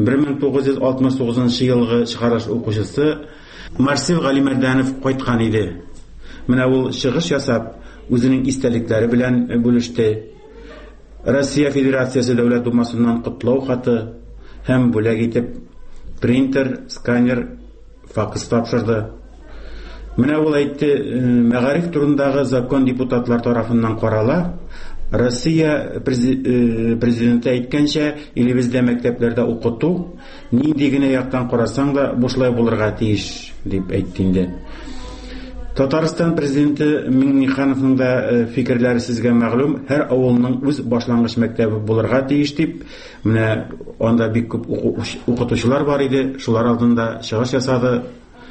1969 елгы чыгарыш укучысы Марсел Галимәрдәнов кайткан иде. Менә ул чыгыш ясап, үзенең истәлекләре белән бүлеште. Россия Федерациясе дәүләт думасыннан котлау хаты һәм бүләк итеп принтер, сканер, факс тапшырды. Менә ул әйтте, мәгариф турындагы закон депутатлар тарафыннан карала. Россия президенты әйткәнчә, илебездә мәктәпләрдә укыту нинди генә яктан карасаң да бушлай булырга тиеш дип әйтте инде. Татарстан президенты Миңнехановның да фикерләре сезгә мәгълүм, һәр авылның үз башлангыч мәктәбе булырга тиеш дип. Менә анда бик күп укытучылар бар иде, шулар алдында чыгыш ясады.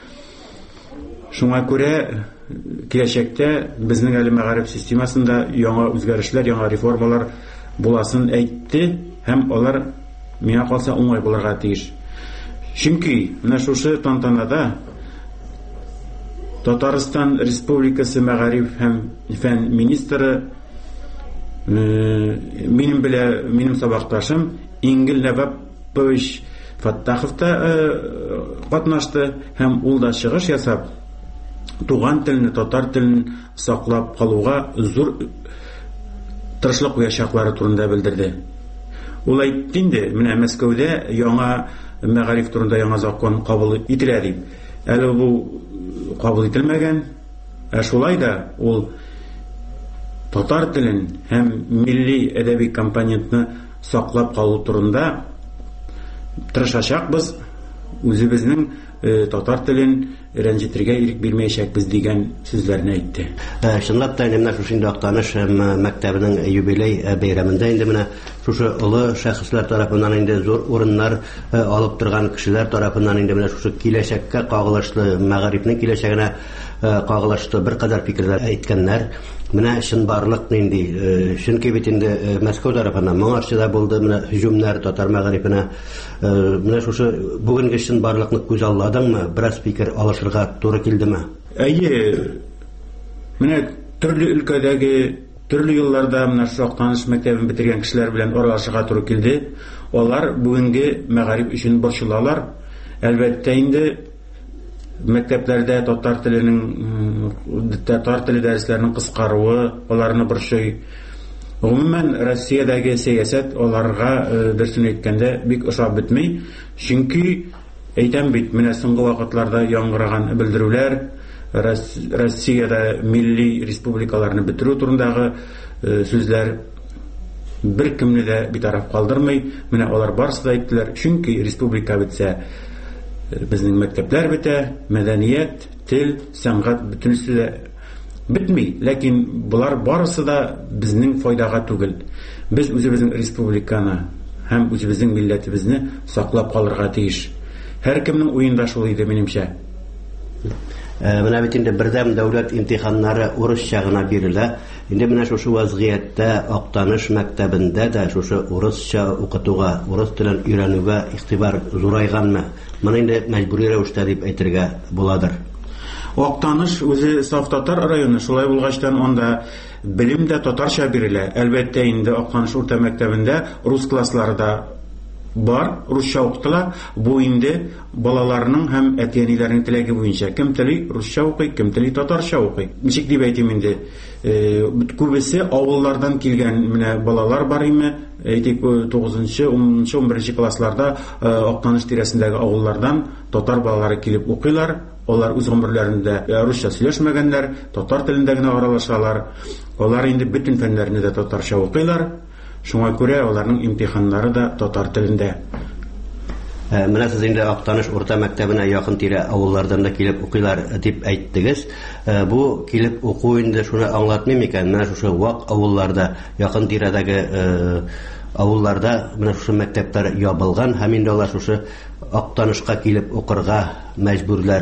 Шуңа күрә киләчәктә безнең әле мәгариф системасында яңа үзгәрешләр, яңа реформалар буласын әйтте, һәм алар миңа калса уңай булырга тиеш. Чөнки менә шушы тантанада Татарстан Республикасы мәгариф һәм фән министры минем сабакташым Ингел Нәвапович Фаттахов та катнашты һәм ул да чыгыш ясап туган телне, татар телен саклап калуга зур тырышлык куячаклары турында белдерде. Ул әйтте инде, менә Мәскәүдә яңа мәгариф турында яңа закон кабул ителә дип. Әле бу кабул ителмәгән. Шулай да ул татар телен һәм милли әдәби компонентны саклап калу турында тырышачакбыз. Үзебезнең татар телен рәнҗетергә ирек бирмәячәкбез дигән сүзләрне әйтте. Чынлап та инде менә шушы инде Актаныш мәктәбенең юбилей бәйрәмендә инде менә шушы олы шәхесләр тарафыннан инде зур урыннар алып торган кешеләр тарафыннан инде менә шушы киләчәккә кагылышлы, мәгарифнең киләчәгенә кагылышлы беркадәр фикерләр әйткәннәр. Менә чынбарлык нинди? Чөнки бит инде Мәскәү тарафыннан моңарчы да булды, менә һөҗүмнәр татар мәгарифенә. Менә шушы бүгенге чынбарлыкны күз алладыңмы? Бераз фикер алышырга туры килдеме? Әйе. Менә төрле өлкәдәге, төрле елларда менә шушы Актаныш мәктәбен бетергән кешеләр белән аралашырга туры килде. Алар бүгенге мәгариф өчен борчылалар. Әлбәттә инде мәктәпләрдә татар теле дәресләренең кыскаруы аларны борчый. Гомумән Россиядәге сәясәт аларга дөресен әйткәндә бик ошап бетми. Чөнки әйтәм бит, менә соңгы вакытларда яңгыраган белдерүләр Россиядә милли республикаларны бетерү турындагы сүзләр беркемне дә битараф калдырмый. Менә алар барысы да әйттеләр. Чөнки республика бетсә, безнең мәктәпләр бетә, мәдәният, тел, сәнгать бөтенесе дә бетми. Ләкин булар барысы да безнең файдага түгел. Без үзебезнең республиканы һәм үзебезнең милләтебезне саклап калырга тиеш. Һәркемнең уенда шул иде, минемчә. Менә бит инде бердәм дәүләт имтиханнары урысча гына бирелә. Инде менә шушы вазгыятьтә Актаныш мәктәбендә дә шушы урысча укытуга, урыс телен өйрәнүгә игътибар зурайганмы? Моны инде мәҗбүри рәвештә дип әйтергә буладыр. Актаныш үзе саф татар районы, шулай булгачтан анда белем дә татарча бирелә. Әлбәттә инде Актаныш урта мәктәбендә рус класслары да бар, русча укытыла. Бу инде балаларның һәм әти-әниләрнең теләге буенча. Кем тели русча укый, кем тели татарча укый. Ничек дип әйтим инде? Күбесе авыллардан килгән менә балалар бар име? Әйтик, 9-нчы, 10-нчы, 11-нче классларда Актаныш тирәсендәге авыллардан татар балалары килеп укыйлар. Алар үз гомерләрендә русча сөйләшмәгәннәр, татар телендә генә аралашалар. Алар инде бөтен фәннәрне дә татарча укыйлар. Шуңа күрә аларның имтиханнары да татар телендә. Менә сез инде Актаныш урта мәктәбенә якын тирә авыллардан да килеп укыйлар дип әйттегез. Бу килеп уку инде шуны аңлатмый микән? Менә шушы вак авылларда, якын тирәдәге авылларда менә шушы мәктәпләр ябылган һәм инде алар шушы Актанышка килеп укырга мәҗбүрләр.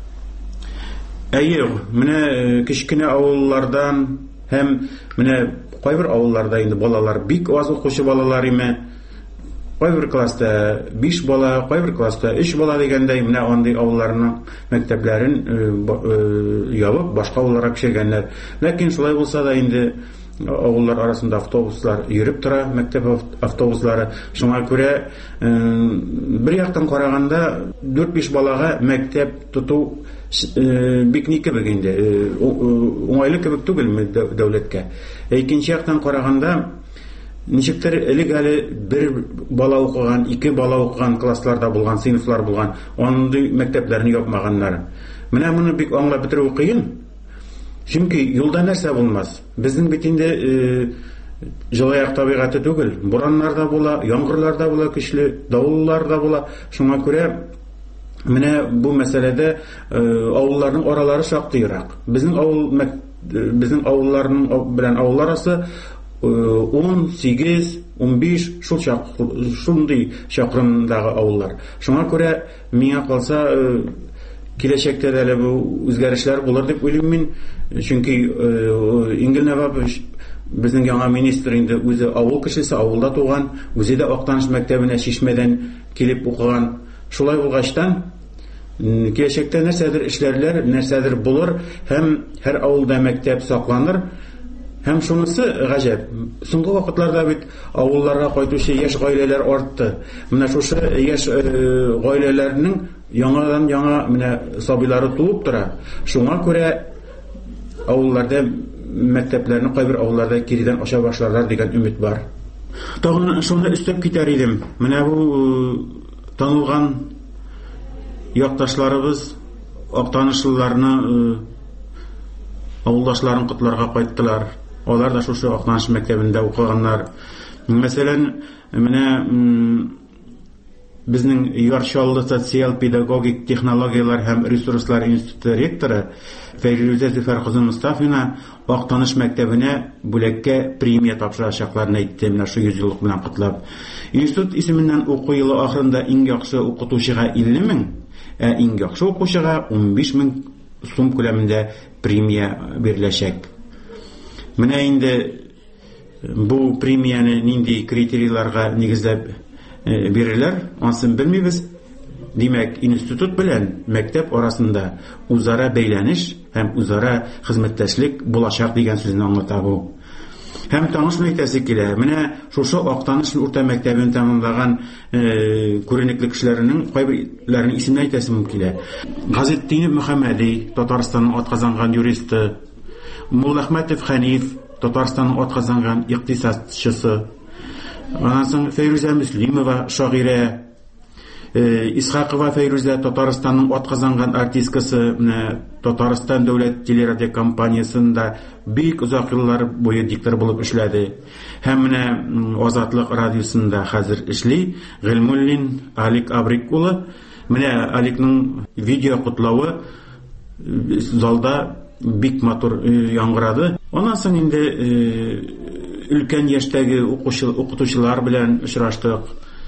Әйе, менә кичкенә авыллардан һәм менә кайбер авылларда инде балалар бик аз укучы балалар име. Кайбер класста 5 бала, кайбер класста 3 бала дигәндәй, менә андый авылларның мәктәпләрен ябып башка авылларга күчергәннәр. Ләкин шулай булса да инде авыллар арасында автобуслар йөреп тора, мәктәп автобуслары. Шуңа күрә бер яктан караганда 4-5 балага мәктәп тоту бик нике бегенде. Уңайлы кебек түгелме дәүләткә. Икенче яктан караганда ничектер элек әле бер бала укыган, 2 бала укыган классларда булган, сыйныфлар булган, андый мәктәпләрне япмаганнар. Менә моны бик аңлап бетерү кыен. Чөнки юлда нәрсә булмас. Безнең бит инде җылаяк табигаты түгел. Бураннар да була, яңгырлар да була, көчле давыллар да була. Шуңа күрә менә бу мәсьәләдә авылларның аралары шактый ерак. Безнең авылларның белән авыллар арасы 18, 15 шундый чакрымдагы авыллар. Шуңа күрә миңа калса киләчәктә дә бу үзгәрешләр булыр дип уйлыйм мин. Чөнки Ингел Навабович, безнең яңа министр, инде үзе авыл кешесе, авылда туган, үзе дә Актаныш мәктәбенә Чишмәдән килеп укыган. Шулай булгачтан киләчәктә нәрсәдер эшләрләр, нәрсәдер булыр һәм һәр авылда мәктәп сакланыр. Һәм шунысы гаҗәп. Соңгы вакытларда бит авылларга кайтучы яшь гаиләләр артты. Менә шушы яшь гаиләләрнең яңа менә сабыйлары туып тора. Шуңа күрә авылларда мәктәпләрне кайбер авылларда киридән ача башларлар дигән өмет бар. Тагын шуны өстәп китәр идем. Менә бу танылган якташларыбыз Актанышлыларны авылдашларын котларга кайттылар. Алар да шушы Актаныш мәктәбендә укыганнар. Мәсәлән, менә безнең Ярчаллы социаль-педагогик технологиялар һәм ресурслар институты ректоры Фәйрүзә Зөфәр кызы Мустафина Актаныш мәктәбенә бүләккә премия тапшырачакларын әйтте, менә шу 100 еллык белән котлап. Институт исеменнән уку елы ахырында иң яхшы укытучыга 50 мең, иң яхшы укучыга 15 мең сум күләмендә премия биреләчәк. Менә инде бу премияны нинди критерийларга нигезләп биреләр, анысын белмибез. Димәк, институт белән мәктәп арасында үзара бәйләнеш һәм үзара хезмәттәшлек булачак дигән сүзне аңлата бу. Һәм танышны әйтәсе килә. Менә шушы Актаныш урта мәктәбен тәмамлаган күренекле кешеләрнең кайберләренең исемне әйтәсем килә. Газетдинов Мөхәммәди, Татарстанның атказанган юристы, Муллахмәтов Хәниф, Татарстанның атказанган икътисадчысы, аннан Фәйрүзә Мөслимова, шагыйрә, Исхакова Фәйрүзә, Татарстанның атказанган артисткасы, Татарстан дәүләт телерадио компаниясында бик озак еллар буе диктор булып эшләде. Һәм менә Азатлык радиосында хәзер эшли. Гыйльмуллин Алик Абрик улы. Менә Аликның видео кутлавы залда бик матур яңгырады. Аннан соң инде өлкән яшьтәге укытучылар белән очраштык.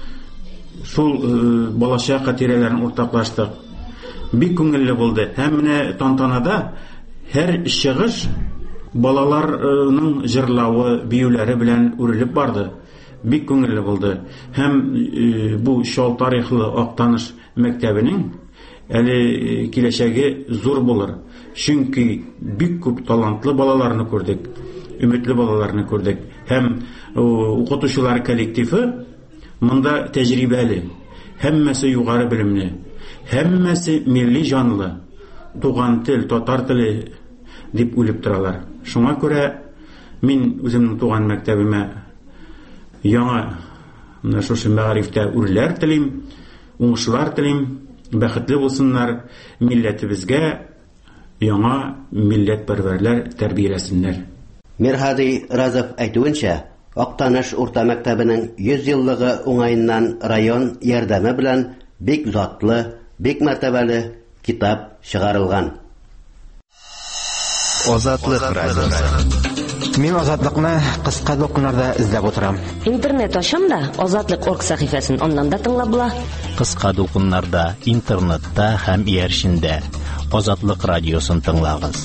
Шул балачак хатирәләрен уртаклаштык. Бик күңелле булды. Һәм менә тантанада һәр чыгыш балаларның җырлавы, биюләре белән үрелеп барды. Бик күңелле булды. Һәм бу шул тарихлы Актаныш мәктәбенең әле киләчәге зур булыр. Чөнки бик күп талантлы балаларны күрдек, өметле балаларны күрдек. Һәм укытучылар коллективы монда тәҗрибәле, һәммәсе югары белемле, һәммәсе милли җанлы, туган тел, татар теле дип үлеп торалар. Шуңа күрә мин үземнең туган мәктәбемә яңа шушы мәгарифтә үрләр телим, уңышлар телим, бәхетле булсыннар, милләтебезгә яңа милләтпәрвәрләр тәрбияләсеннәр. Мирхади Разов әйтүенчә, Актаныш урта мәктәбенең 100 еллыгы уңаеннан район ярдәме белән бик затлы, бик мәртәбәле китап чыгарылган. Азатлык радиосы. Мин азатлыкны кыска докумнарда эзләп утырам. Интернет ачам да Азатлык.орг сәхифәсен оннан да тыңлап була. Кыска докумнарда, интернетта һәм ияршиндә Азатлык радиосын тыңлагыз.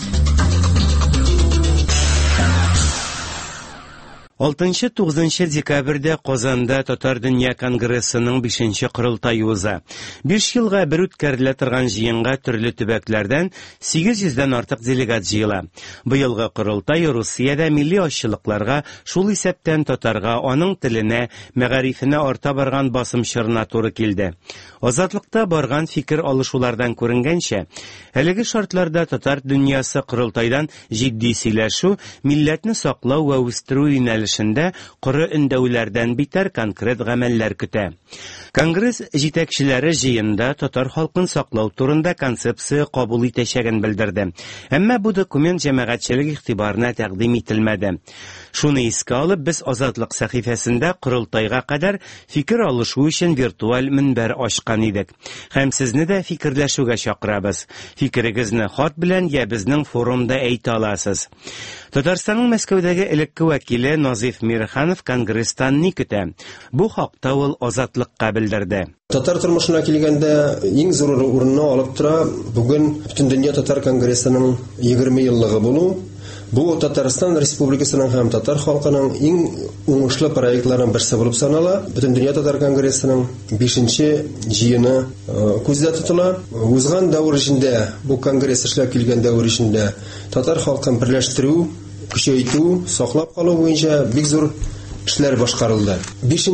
6-9 декабрьдә Казанда Татар дөнья конгрессының 5нче курылтайы уза. 5 елга бер үткәрелә торган җыенга төрле төбәкләрдән 800дән артык делегат җыела. Быелгы курылтай Русиядә милли ачлыкларга, шул исәптән татарга, аның теленә, мәгарифенә арта барган басым чорына туры килде. Азатлыкта барган фикер алышулардан күренгәнчә, әлеге шартларда татар дөньясы курылтайдан җитди сөйләшү, милләтне саклау ва үстерү юнәлешендә коры өндәүләрдән битәр конкрет гамәлләр көтә. Конгресс җитәкчеләре җыенда татар халкын саклау турында концепция кабул итәчәген белдерде. Әмма бу документ җәмәгатьчелек игътибарына тәкъдим ителмәде. Шуны искә алып, без Азатлык сәхифәсендә курылтайга кадәр фикер алышу өчен виртуаль минбәр ачкан идек. Һәм сезне дә фикерләшүгә чакырабыз. Фикерегезне хат белән я безнең форумда әйтә аласыз. Татарстанның Мәскәүдәге элекке вәкиле Назиф Мирханов конгресстан ни көтә? Бу хакта ул Азатлыкка белдерде. Татар тормышына килгәндә иң зур урынны алып тора бүген бөтен дөнья татар конгрессының 20 еллыгы булу. Бу Татарстан Республикасының һәм татар халкының иң уңышлы проектларының берсе булып санала. Бөтен дөнья татар конгрессының 5нче җыены күздә тотыла. Узган дәвр эчендә, бу конгресс эшләп килгән дәвр эчендә татар халкын берләштерү, күчәйтү, саклап калу буенча бик зур эшләр башкарылды.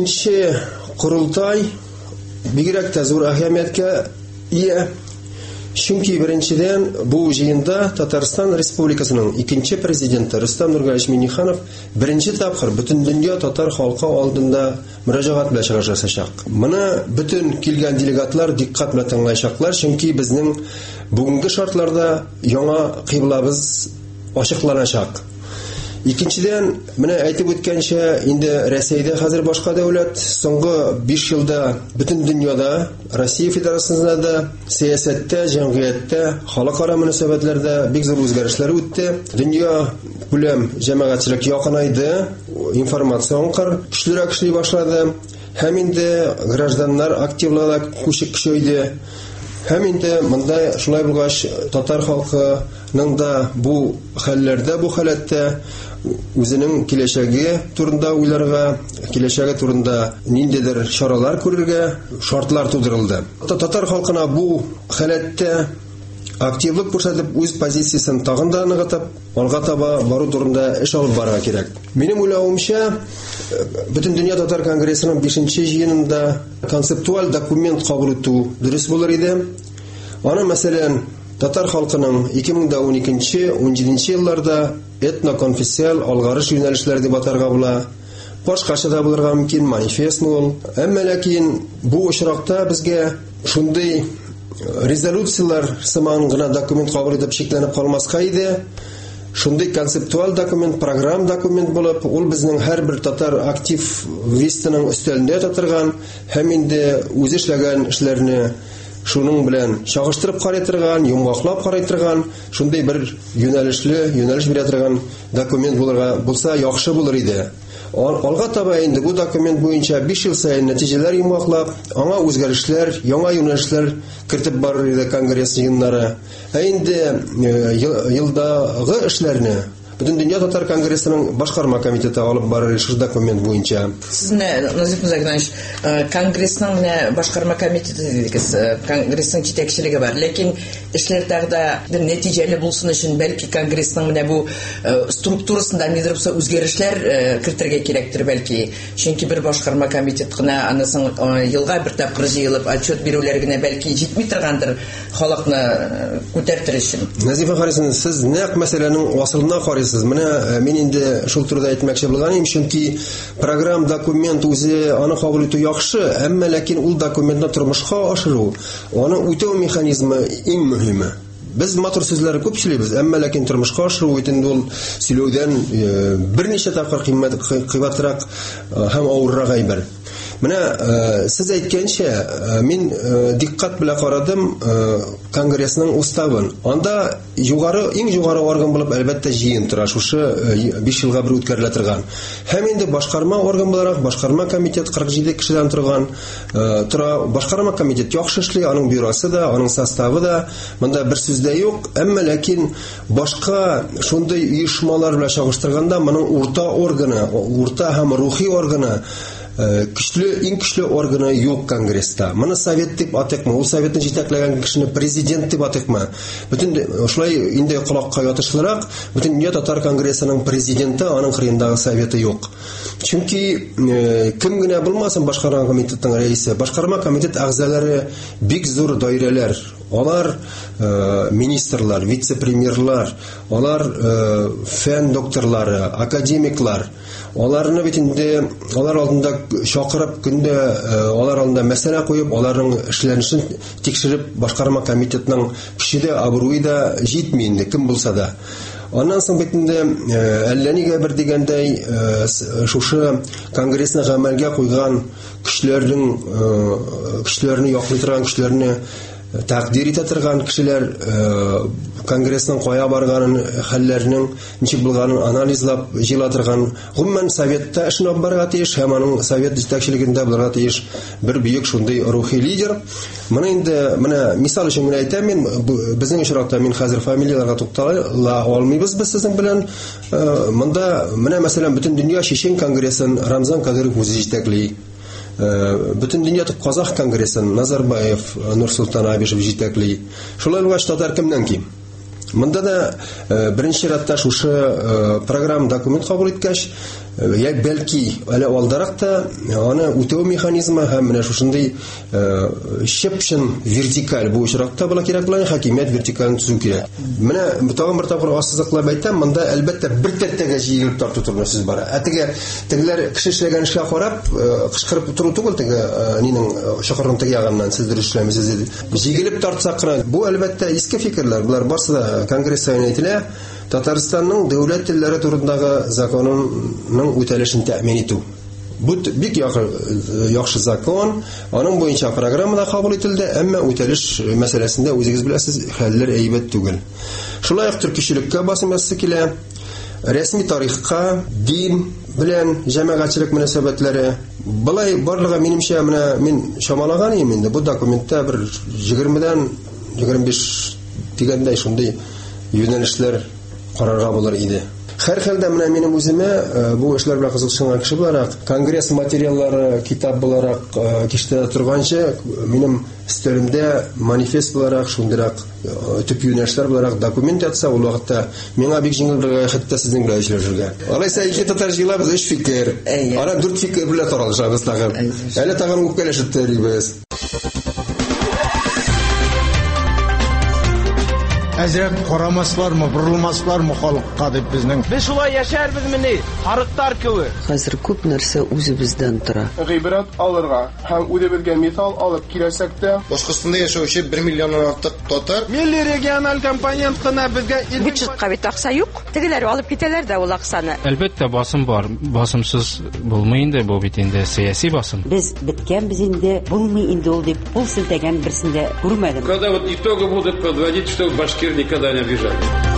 5нче курултай бигрәк тә зур әһәмияткә ия. Чөнки беренчедән бу җыенда Татарстан Республикасының икенче президенты Рөстәм Нургалиевич Миңнеханов беренче тапкыр бөтен дөнья татар халкы алдында мөрәҗәгать белән чыгыш ясаячак. Моны бөтен килгән делегатлар диккать белән тыңлаячаклар, чөнки безнең бүгенге шартларда яңа кыйблабыз ачыкланачак. Икенчедән, менә әйтеп үткәнчә, инде Россиядә хәзер башка дәүләт, соңгы 5 елда бөтен дөньяда, Россия Федерациясендә дә, сәясәттә, җәмгыятьтә, халыкара мөнәсәбәтләрдә бик зур үзгәрешләр үтте. Дөнья күләм җәмәгатьчелек якынайды, информация аңкыр көчлерәк эшли башлады, һәм инде гражданнар активлыгы көчәйде. Һәм инде монда шулай булгач татар халкының да бу хәлләрдә, бу халәттә үзенең киләчәге турында уйларга, киләчәге турында ниндидер чаралар күрергә шартлар тудырылды. Татар халкына бу халәттә активлык күрсәтеп, үз позициясын тагын да ныгытып, алга таба бару турында эш алып барырга кирәк. Минем уйлавымча, бөтен дөнья татар конгрессының 5нче җыенында концептуаль документ кабул итү дөрес булыр иде. Аны мәсәлән, татар халкының 2012-17 елларда этноконфессиаль алгарыш юнәлешләре дип атарга була. Башкача да булырга мөмкин, манифестны ул. Әмма ләкин бу очракта безгә шундый резолюциялар сыман гына документ кабул итеп шикләнеп калмаска иде. Шундый концептуаль документ, программ документ булып, ул безнең һәрбер татар актив вистының өстәлендә тотырган, һәм инде үз эшләгән эшләрне шуның белән чагыштырып карый торган, йомгаклап карый торган, шундый бер юнәлеш бирә торган документ булса яхшы булыр иде. Алга таба инде бу документ буенча 5 ел сайын нәтиҗәләр йомгаклап, аңа үзгәрешләр, яңа юнәлешләр кертеп барыр иде конгресс җыеннары. Инде елдагы эшләрне бөтен дөнья татар конгрессының башкарма комитеты алып барыр шул документ буенча. Сезне Назиф Музаганович, конгрессның башкарма комитеты дидегез, конгрессның җитәкчелеге бар, ләкин эшләр тагда бер нәтиҗәле булсын өчен бәлки конгрессның менә бу структурасында нидер булса үзгәрешләр кертергә кирәктер бәлки. Чөнки бер башкарма комитет кына анысын елга бер тапкыр җыелып отчет бирүләр генә бәлки җитми торгандыр халыкны күтәртер өчен. Назифа Харисовна, сез нәкъ мәсьәләнең асылына карыйсыз. Менә мин инде шул турыда әйтмәкче булган идем, чөнки программ документ үзе аны кабул итү яхшы, әмма ләкин ул документны тормышка ашыру, аны үтәү механизмы иң мөһиме. Без матур сүзләр күп сөйлибез, әмма ләкин тормышка ашыру өчен ул сөйләүдән берничә тапкыр кыйбатрак һәм авыррак әйбер. Менә сез әйткәнчә, мин диккать белән карадым конгрессның уставын. Анда иң югары орган булып әлбәттә җыен тора, шушы 5 елга бер үткәрелә торган. Һәм инде башкарма орган буларак башкарма комитет 47 кешедән торган. Башкарма комитет яхшы эшли, аның бюросы да, аның составы да, монда бер сүз дә юк. Әмма ләкин башка шундый оешмалар белән чагыштырганда, моның урта органы, урта һәм рухи органы иң көчле органы юк конгресста. Моны совет дип атыйкмы, ул советны җитәкләгән кешене президент дип атыйкмы. Бөтен шулай инде колакка ятышлырак, бөтен дөнья татар конгрессының президенты, аның кырыендагы советы юк. Чөнки кем генә булмасын башкарма комитетның рәисе, башкарма комитет әгъзалары бик зур даирәләр. Алар министрлар, вице-премьерлар, алар фән докторлары, академиклар. Аларны бит инде алар алдында чакырып көндә алар алдында мәсьәлә куеп, аларның эшләрен тикшереп башкарма комитетның көче дә, абруй да җитми инде кем булса да. Аннан соң бит инде әллә нигә бер дигәндәй шушы конгрессны гамәлгә куйган көчләрне яклый торган көчләрне тәкъдир итә торган кешеләр конгрессның кая барганын, хәлләрнең ничек булганын анализлап җыела торган. Гомумән советта эшне барырга тиеш, һәм аның совет җитәкчелегендә булырга тиеш бер бөек шундый рухи лидер. Менә мисал өчен генә әйтәм, мин безнең очракта мин хәзер фамилияларга туктала алмыйбыз без сезнең белән. Монда менә мәсәлән бөтен дөнья Чечен конгрессын Рамзан Кадыров үзе җитәкли. Бөтен дөнья Казах конгрессын Назарбаев, Нурсултан Абишев җитәкли. Шулай булгач татар кемнән ким? Монда да беренче рәттә шушы программа документ кабул иткәч, Belki әле алдаракта аны үтәү механизмы һәм менә шушындый шепшен вертикаль бу очракта була кирәк була, хакимият вертикален төзү кирәк. Менә тагын бер тапкыр ассызыклап әйтәм, монда әлбәттә бер тәртәгә җыелып тарту турында сүз бара. Тегеләр кеше эшләгән эшкә карап кычкырып тору түгел, нинең шәһәрнең теге ягыннан сез дөрес эшләмисез дип. Җыелып тартсак кына бу әлбәттә иске фикерләр. Булар барсы да Конгресс әйтелә. Татарстанның дәүләт телләре турындагы законының үтәлешен тәэмин итү. Бу бик яхшы закон, аның буенча программада кабул ителде, әмма үтәлеш мәсьәләсендә үзегез беләсез, хәлләр әйбәт түгел. Шулай ук төркишелеккә басым ясый килә, рәсми тарихка, дин белән җәмәгатьчелек мөнәсәбәтләре. Булай барлыгы минемчә менә мин шамалаган идем инде. Бу документта бер 20-дан 25 дигәндәй шундый юнәлешләр карарга булыр иде. Һәр хәлдә менә минем үземә бу эшләр белән кызыксынган кеше буларак, конгресс материаллары, китап буларак киштә торганчы, минем стөлемдә манифест буларак, шундыйрак төп юнәлешләр буларак документ ятса, ул вакытта миңа бик җиңел булырга, хәтта сезнең белән эшләшергә. Алайса ике татар җыелабыз, 3 фикер. Ара 4 фикер белән таралышабыз тагын. Әле тагын үпкәләшеп торабыз. Әзрәк карамаслармы, бурылмаслармы халыкка дип безнең. Без шулай яшәрбез мени, арыктар кебек. Хәзер күп нәрсә үзебездән тора. Гыйбрат алырга һәм үзебезгә мисал алып киләсәк тә, Башкортстанда яшәүче 1 миллионнан артык татар. Милли региональ компонент кына безгә бюджетка бит акча юк. Тегеләр алып китәләр дә ул акчаны. Әлбәттә басым бар. Басымсыз булмый инде бу бит инде сиясәт басым. Без биткәнбез инде, булмый инде ул дип кул селтәгән берсендә күрмәдем. Когда вот итоги будут подводить, что башкир никогда не обижали.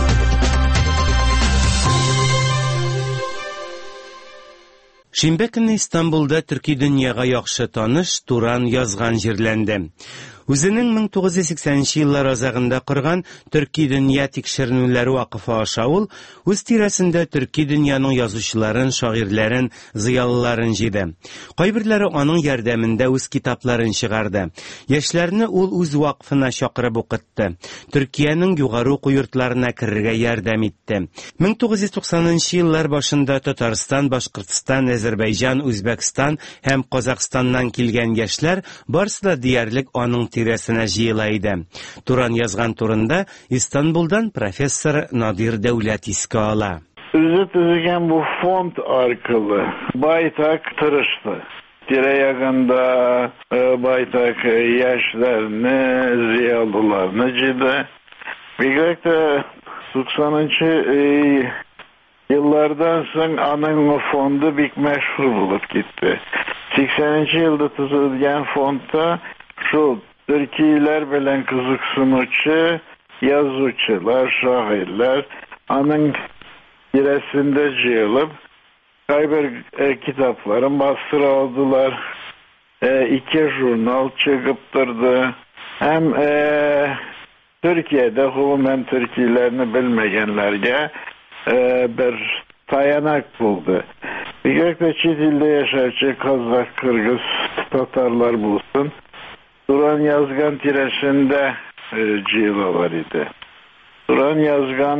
Шимбә көнне Истанбулда төрки дөньяга яхшы таныш Туран язган җирләнде. Үзенең 1980 еллар азагында корган Төрки дөнья тикшеренүләре вакыфы аша ул үз тирәсендә Төрки дөньяның язучыларын, шагыйрьләрен, зыялыларын җыйды. Кайберләре аның ярдәмендә үз китапларын чыгарды. Яшьләрне ул үз вакфына чакырып укытты. Төркиянең югары уку йортларына керергә ярдәм итте. 1990 еллар башында Татарстан, Башкортстан, Азәрбайҗан, Үзбәкстан һәм Казакъстаннан килгән яшьләр барысы да диярлек аның тирәсенә җыела иде. Туран язган турында Истанбулдан профессор Надир Дәүләт искә ала. Үзе төзегән бу фонд аркылы байтак тырышты. Тирә-ягында байтак яшьләрне, зыялыларны җыйды. Бигрәк тә 90-нчы еллардан соң аның фонды бик мәшһүр булып китте. 80-нчы елда төзелгән фондта шул Төркияләр белән кызыксынучы язучылар, шагыйрьләр аның тирәсендә җыелып, кайбер китапларын бастыра алдылар. 2 журнал чыгып торды. Һәм Төркиядә гомумән төркиләрне белмәгәнләргә бер таянак булды. Бигрәк тә чит илдә яшәүче казак, кыргыз, татарлар булсын, Туран язган тирәсендә җыелалар иде. Туран язган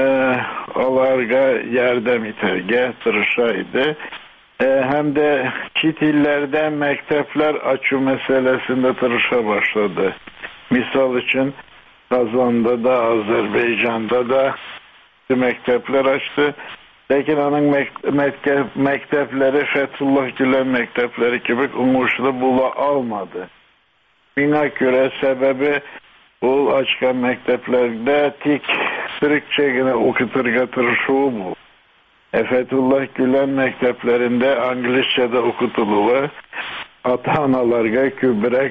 аларга ярдәм итәргә тырыша иде. Һәм дә чит илләрдә мәктәпләр ачу мәсьәләсендә тырыша башлады. Мисал өчен, Казанда да, Азәрбайҗанда да мәктәпләр ачты. Ләкин аның мәктәпләре Фәтхуллаһ Гүлән мәктәпләре кебек уңышлы була алмады. Миңа күрә сәбәбе ул ачкан мәктәпләрдә тик төрекчә генә укытырга тырышуы бу. Фәтхуллаһ Гүлән мәктәпләрендә англисчада укытылуы ата-аналарга күбрәк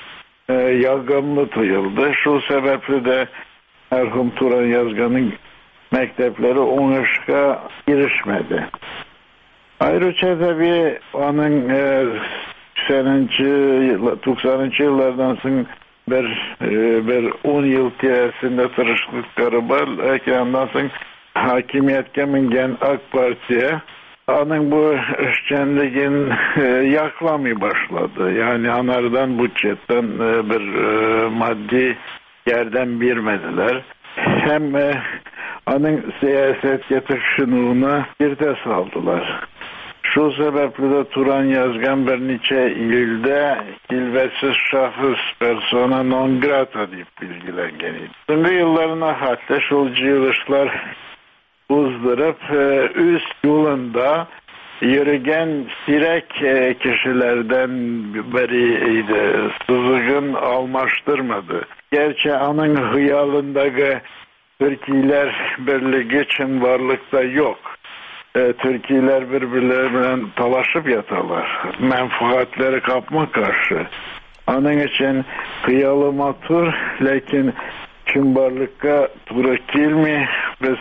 ягымлы тоелды. Шул сәбәпле дә мәрхүм Туран язганның мәктәпләре уңышка ирешмәде. Аyrıca tabii onun 90-cı yıllardan sonra bir 10 yıl tiyasında tırışlıkları var. Ondan sonra hakimiyetke mingen AK Parti'ye onun bu işçenliğin yaklamaya başladı. Yani onlardan bütçetten bir maddi yerden vermediler. Hem onun siyaset yetişkinliğine irde saldılar. Şu sebeple de Turan Yazgan bir neçe ilde kilvesiz şahıs persona non grata deyip bilgilengeniydi. Sonuçta yıllarına hatta şolcu yılışlar uzdırıp üst yolunda yürüyen sirek kişilerden biriydi. Sızıgın almaştırmadı. Gerçi onun hıyalındaki Türkiye'ler birliği için varlıkta yok. Türkiye'ler birbirleriyle talaşıp yatarlar. Menfaatleri kapma karşı. Onun için hıyalı matur, lakin çımbarlıkka turuk gelmi. Biz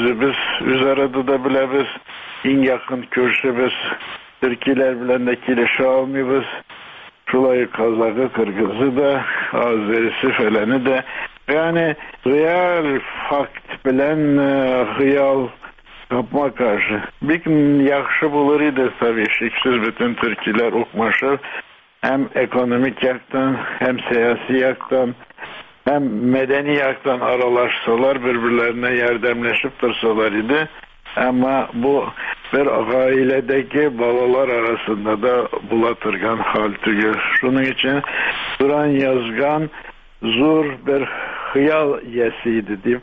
üzerinde de bile biz en yakın köşe biz Türkiye'ler bilen de kilişe almıyoruz. Şulayı Kazak'ı, Kırgız'ı da, Azerisi falanı da. Yani real fakt bilen hıyal yapma karşı. Bir yaxşı bulurdu tabii. Şiksiz bütün Türkiye'ler okmaşır. Hem ekonomik yaktan, hem siyasi yaktan, hem medeni yaktan aralaşsalar, birbirlerine yardımlaşıp dursalar idi. Ama bu bir ailedeki balalar arasında da bulatırgan hal tügü. Şunun için Turan Yazgan zor bir hıyal yesiydi deyip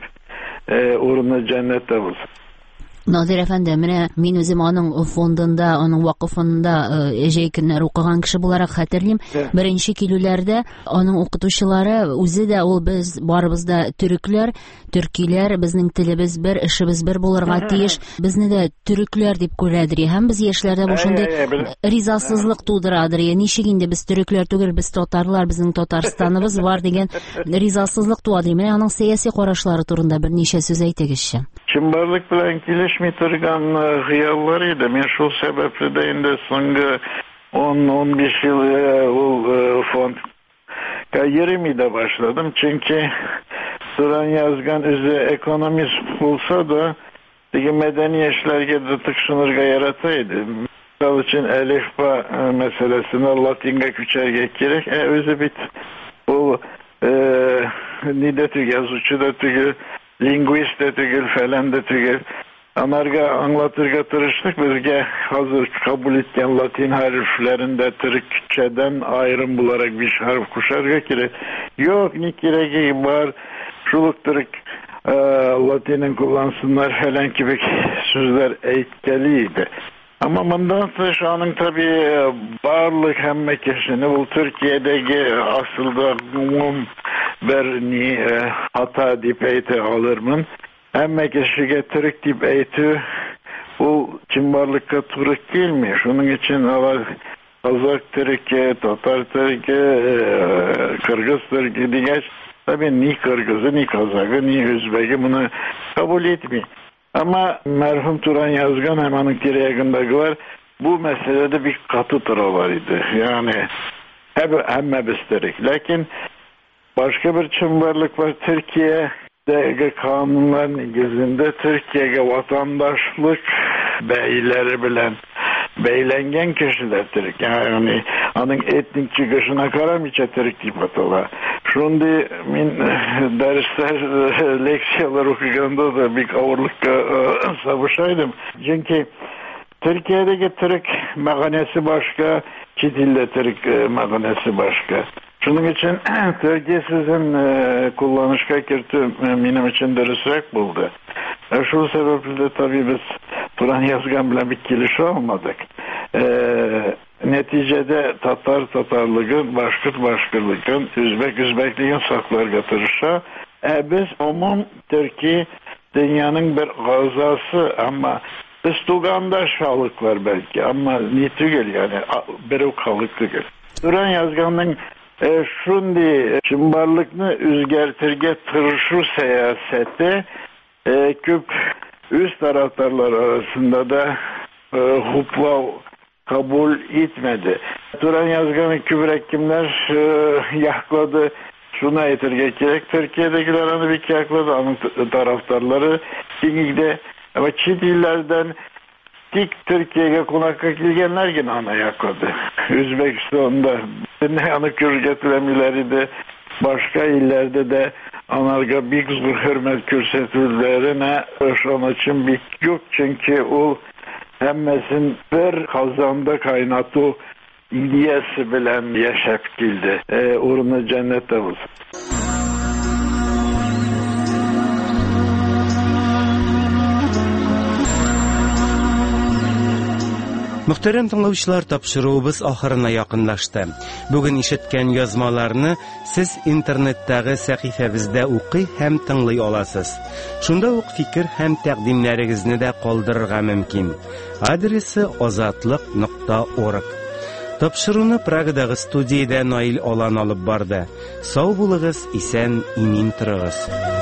uğruna cennette bulsun. Nazir efendi, менә мин үзем аның фондында, аның вакыфында җәй көннәр укыган кеше буларак хәтерлим. Беренче килүләрдә аның укытучылары үзе дә ул без барыбыз да төрекләр, төркиләр, безнең телебез бер, эшебез бер булырга тиеш. Безне дә төрекләр дип күрәдер. Һәм без яшьләрдә бу шундый ризасызлык тудырадыр. Ничек инде без төрекләр түгел, без татарлар, безнең Татарстаныбыз бар дигән ризасызлык туадыр. Менә аның сәяси карашлары турында берничә сүз әйтегезче. Çımbarlık bilen kilişmi tırgan hıyallarıydı. Men şu sebeple de indi songa 10-15 yıl o fond kariyerimi de başladım. Çünkü Turan Yazgan özü ekonomist olsa da medeni işlerge de tıksınırga yarataydı. Misal için elifba meselesine Latinga küçerge gerek. Özü bit o nide tüge, yazıcı da tüge, linguist de tügül falan da tügül. Onlarga anlatırga tırıştık. Bizge hazır kabul etken Latin harflerinde Türkçeden ayrım bularak bir harf kuşarga kire. Yok ne kiregi var. Şuluk Türk Latin'in kullansınlar falan gibi sözler eğitkeliydi. Ama bundan sonra şu anın tabii bağırlık hemme kişini bu Türkiye'deki asılda bir hata deyip eğiti alırmın. Hemme kişiye Türk deyip eğiti bu çimbarlıkta Türk değil mi? Şunun için Kazak Türkiye, Tatar Türkiye, Kırgız Türkiye diye tabii ni Kırgız'ı, ni Kazak'ı, ni Üzbek'i bunu kabul etmiyor. Ama merhum Turan Yazgan hemen yakındaki var. Bu meselede bir katı tıra var idi. Yani hemme bisterik. Lakin başka bir çımbarlık var. Türkiye'deki kanunların gizinde Türkiye'ye vatandaşlık beyleri bilen beylengen kişiler Türk. Yani onun etnik çıkışına karamiçe Türk deyip atalar. Şimdi min dersler, leksiyalar okuyanda da bir ağırlıkla savuşaydım. Çünkü Türkiye'deki Türk mağanesi başka, Çitil'de Türk mağanesi başka. Şunun için Türkiye sizin kullanışka kirti benim için dürüstlük buldu. Şu sebeple tabii biz Turan Yazgan bile bir kilişi olmadık. Neticede Tatarlığın, Başkırlığın, Üzbekliğin saklar götürüşe. Biz umum Türkiye dünyanın bir gazası ama biz tuğandaş halıklar belki ama ne tügül yani bir o halık tügül. Turan Yazgan'ın şundi çımbarlıkını üzgertirge tırşı siyaseti küp üst taraftarlar arasında da hupla kabul etmedi. Turan Yazgan'ı kübrek kimler yakladı. Şuna yetirge gerek. Türkiye'dekiler onu bir yakladı. Onun taraftarları. Şimdi ama çiğ illerden dik Türkiye'ye konakka gelgenler yine ana yakladı. Üzbekistan'da ne anı kürgetilemleri de başka illerde de onlarga bir hürmet görsetildilerine şu an için bir yok çünkü o Hemmesin bir kazanda kaynatı ideyası bilen yaşap geldi. Uğruna cennette olsun. Muhterem тыңлаучылар, тапшыруыбыз ахырына якынлашты. Бүген ишеткән язмаларны сез интернеттагы сәхифәбездә укый һәм тыңлый аласыз. Шунда ук фикер һәм тәкъдимнәрегезне дә калдырырга мөмкин. Адресы ozatliq.org. Тапшыруны Прагадагы студиядә Наил Алан алып барды. Сау булыгыз, исән, имин торыгыз.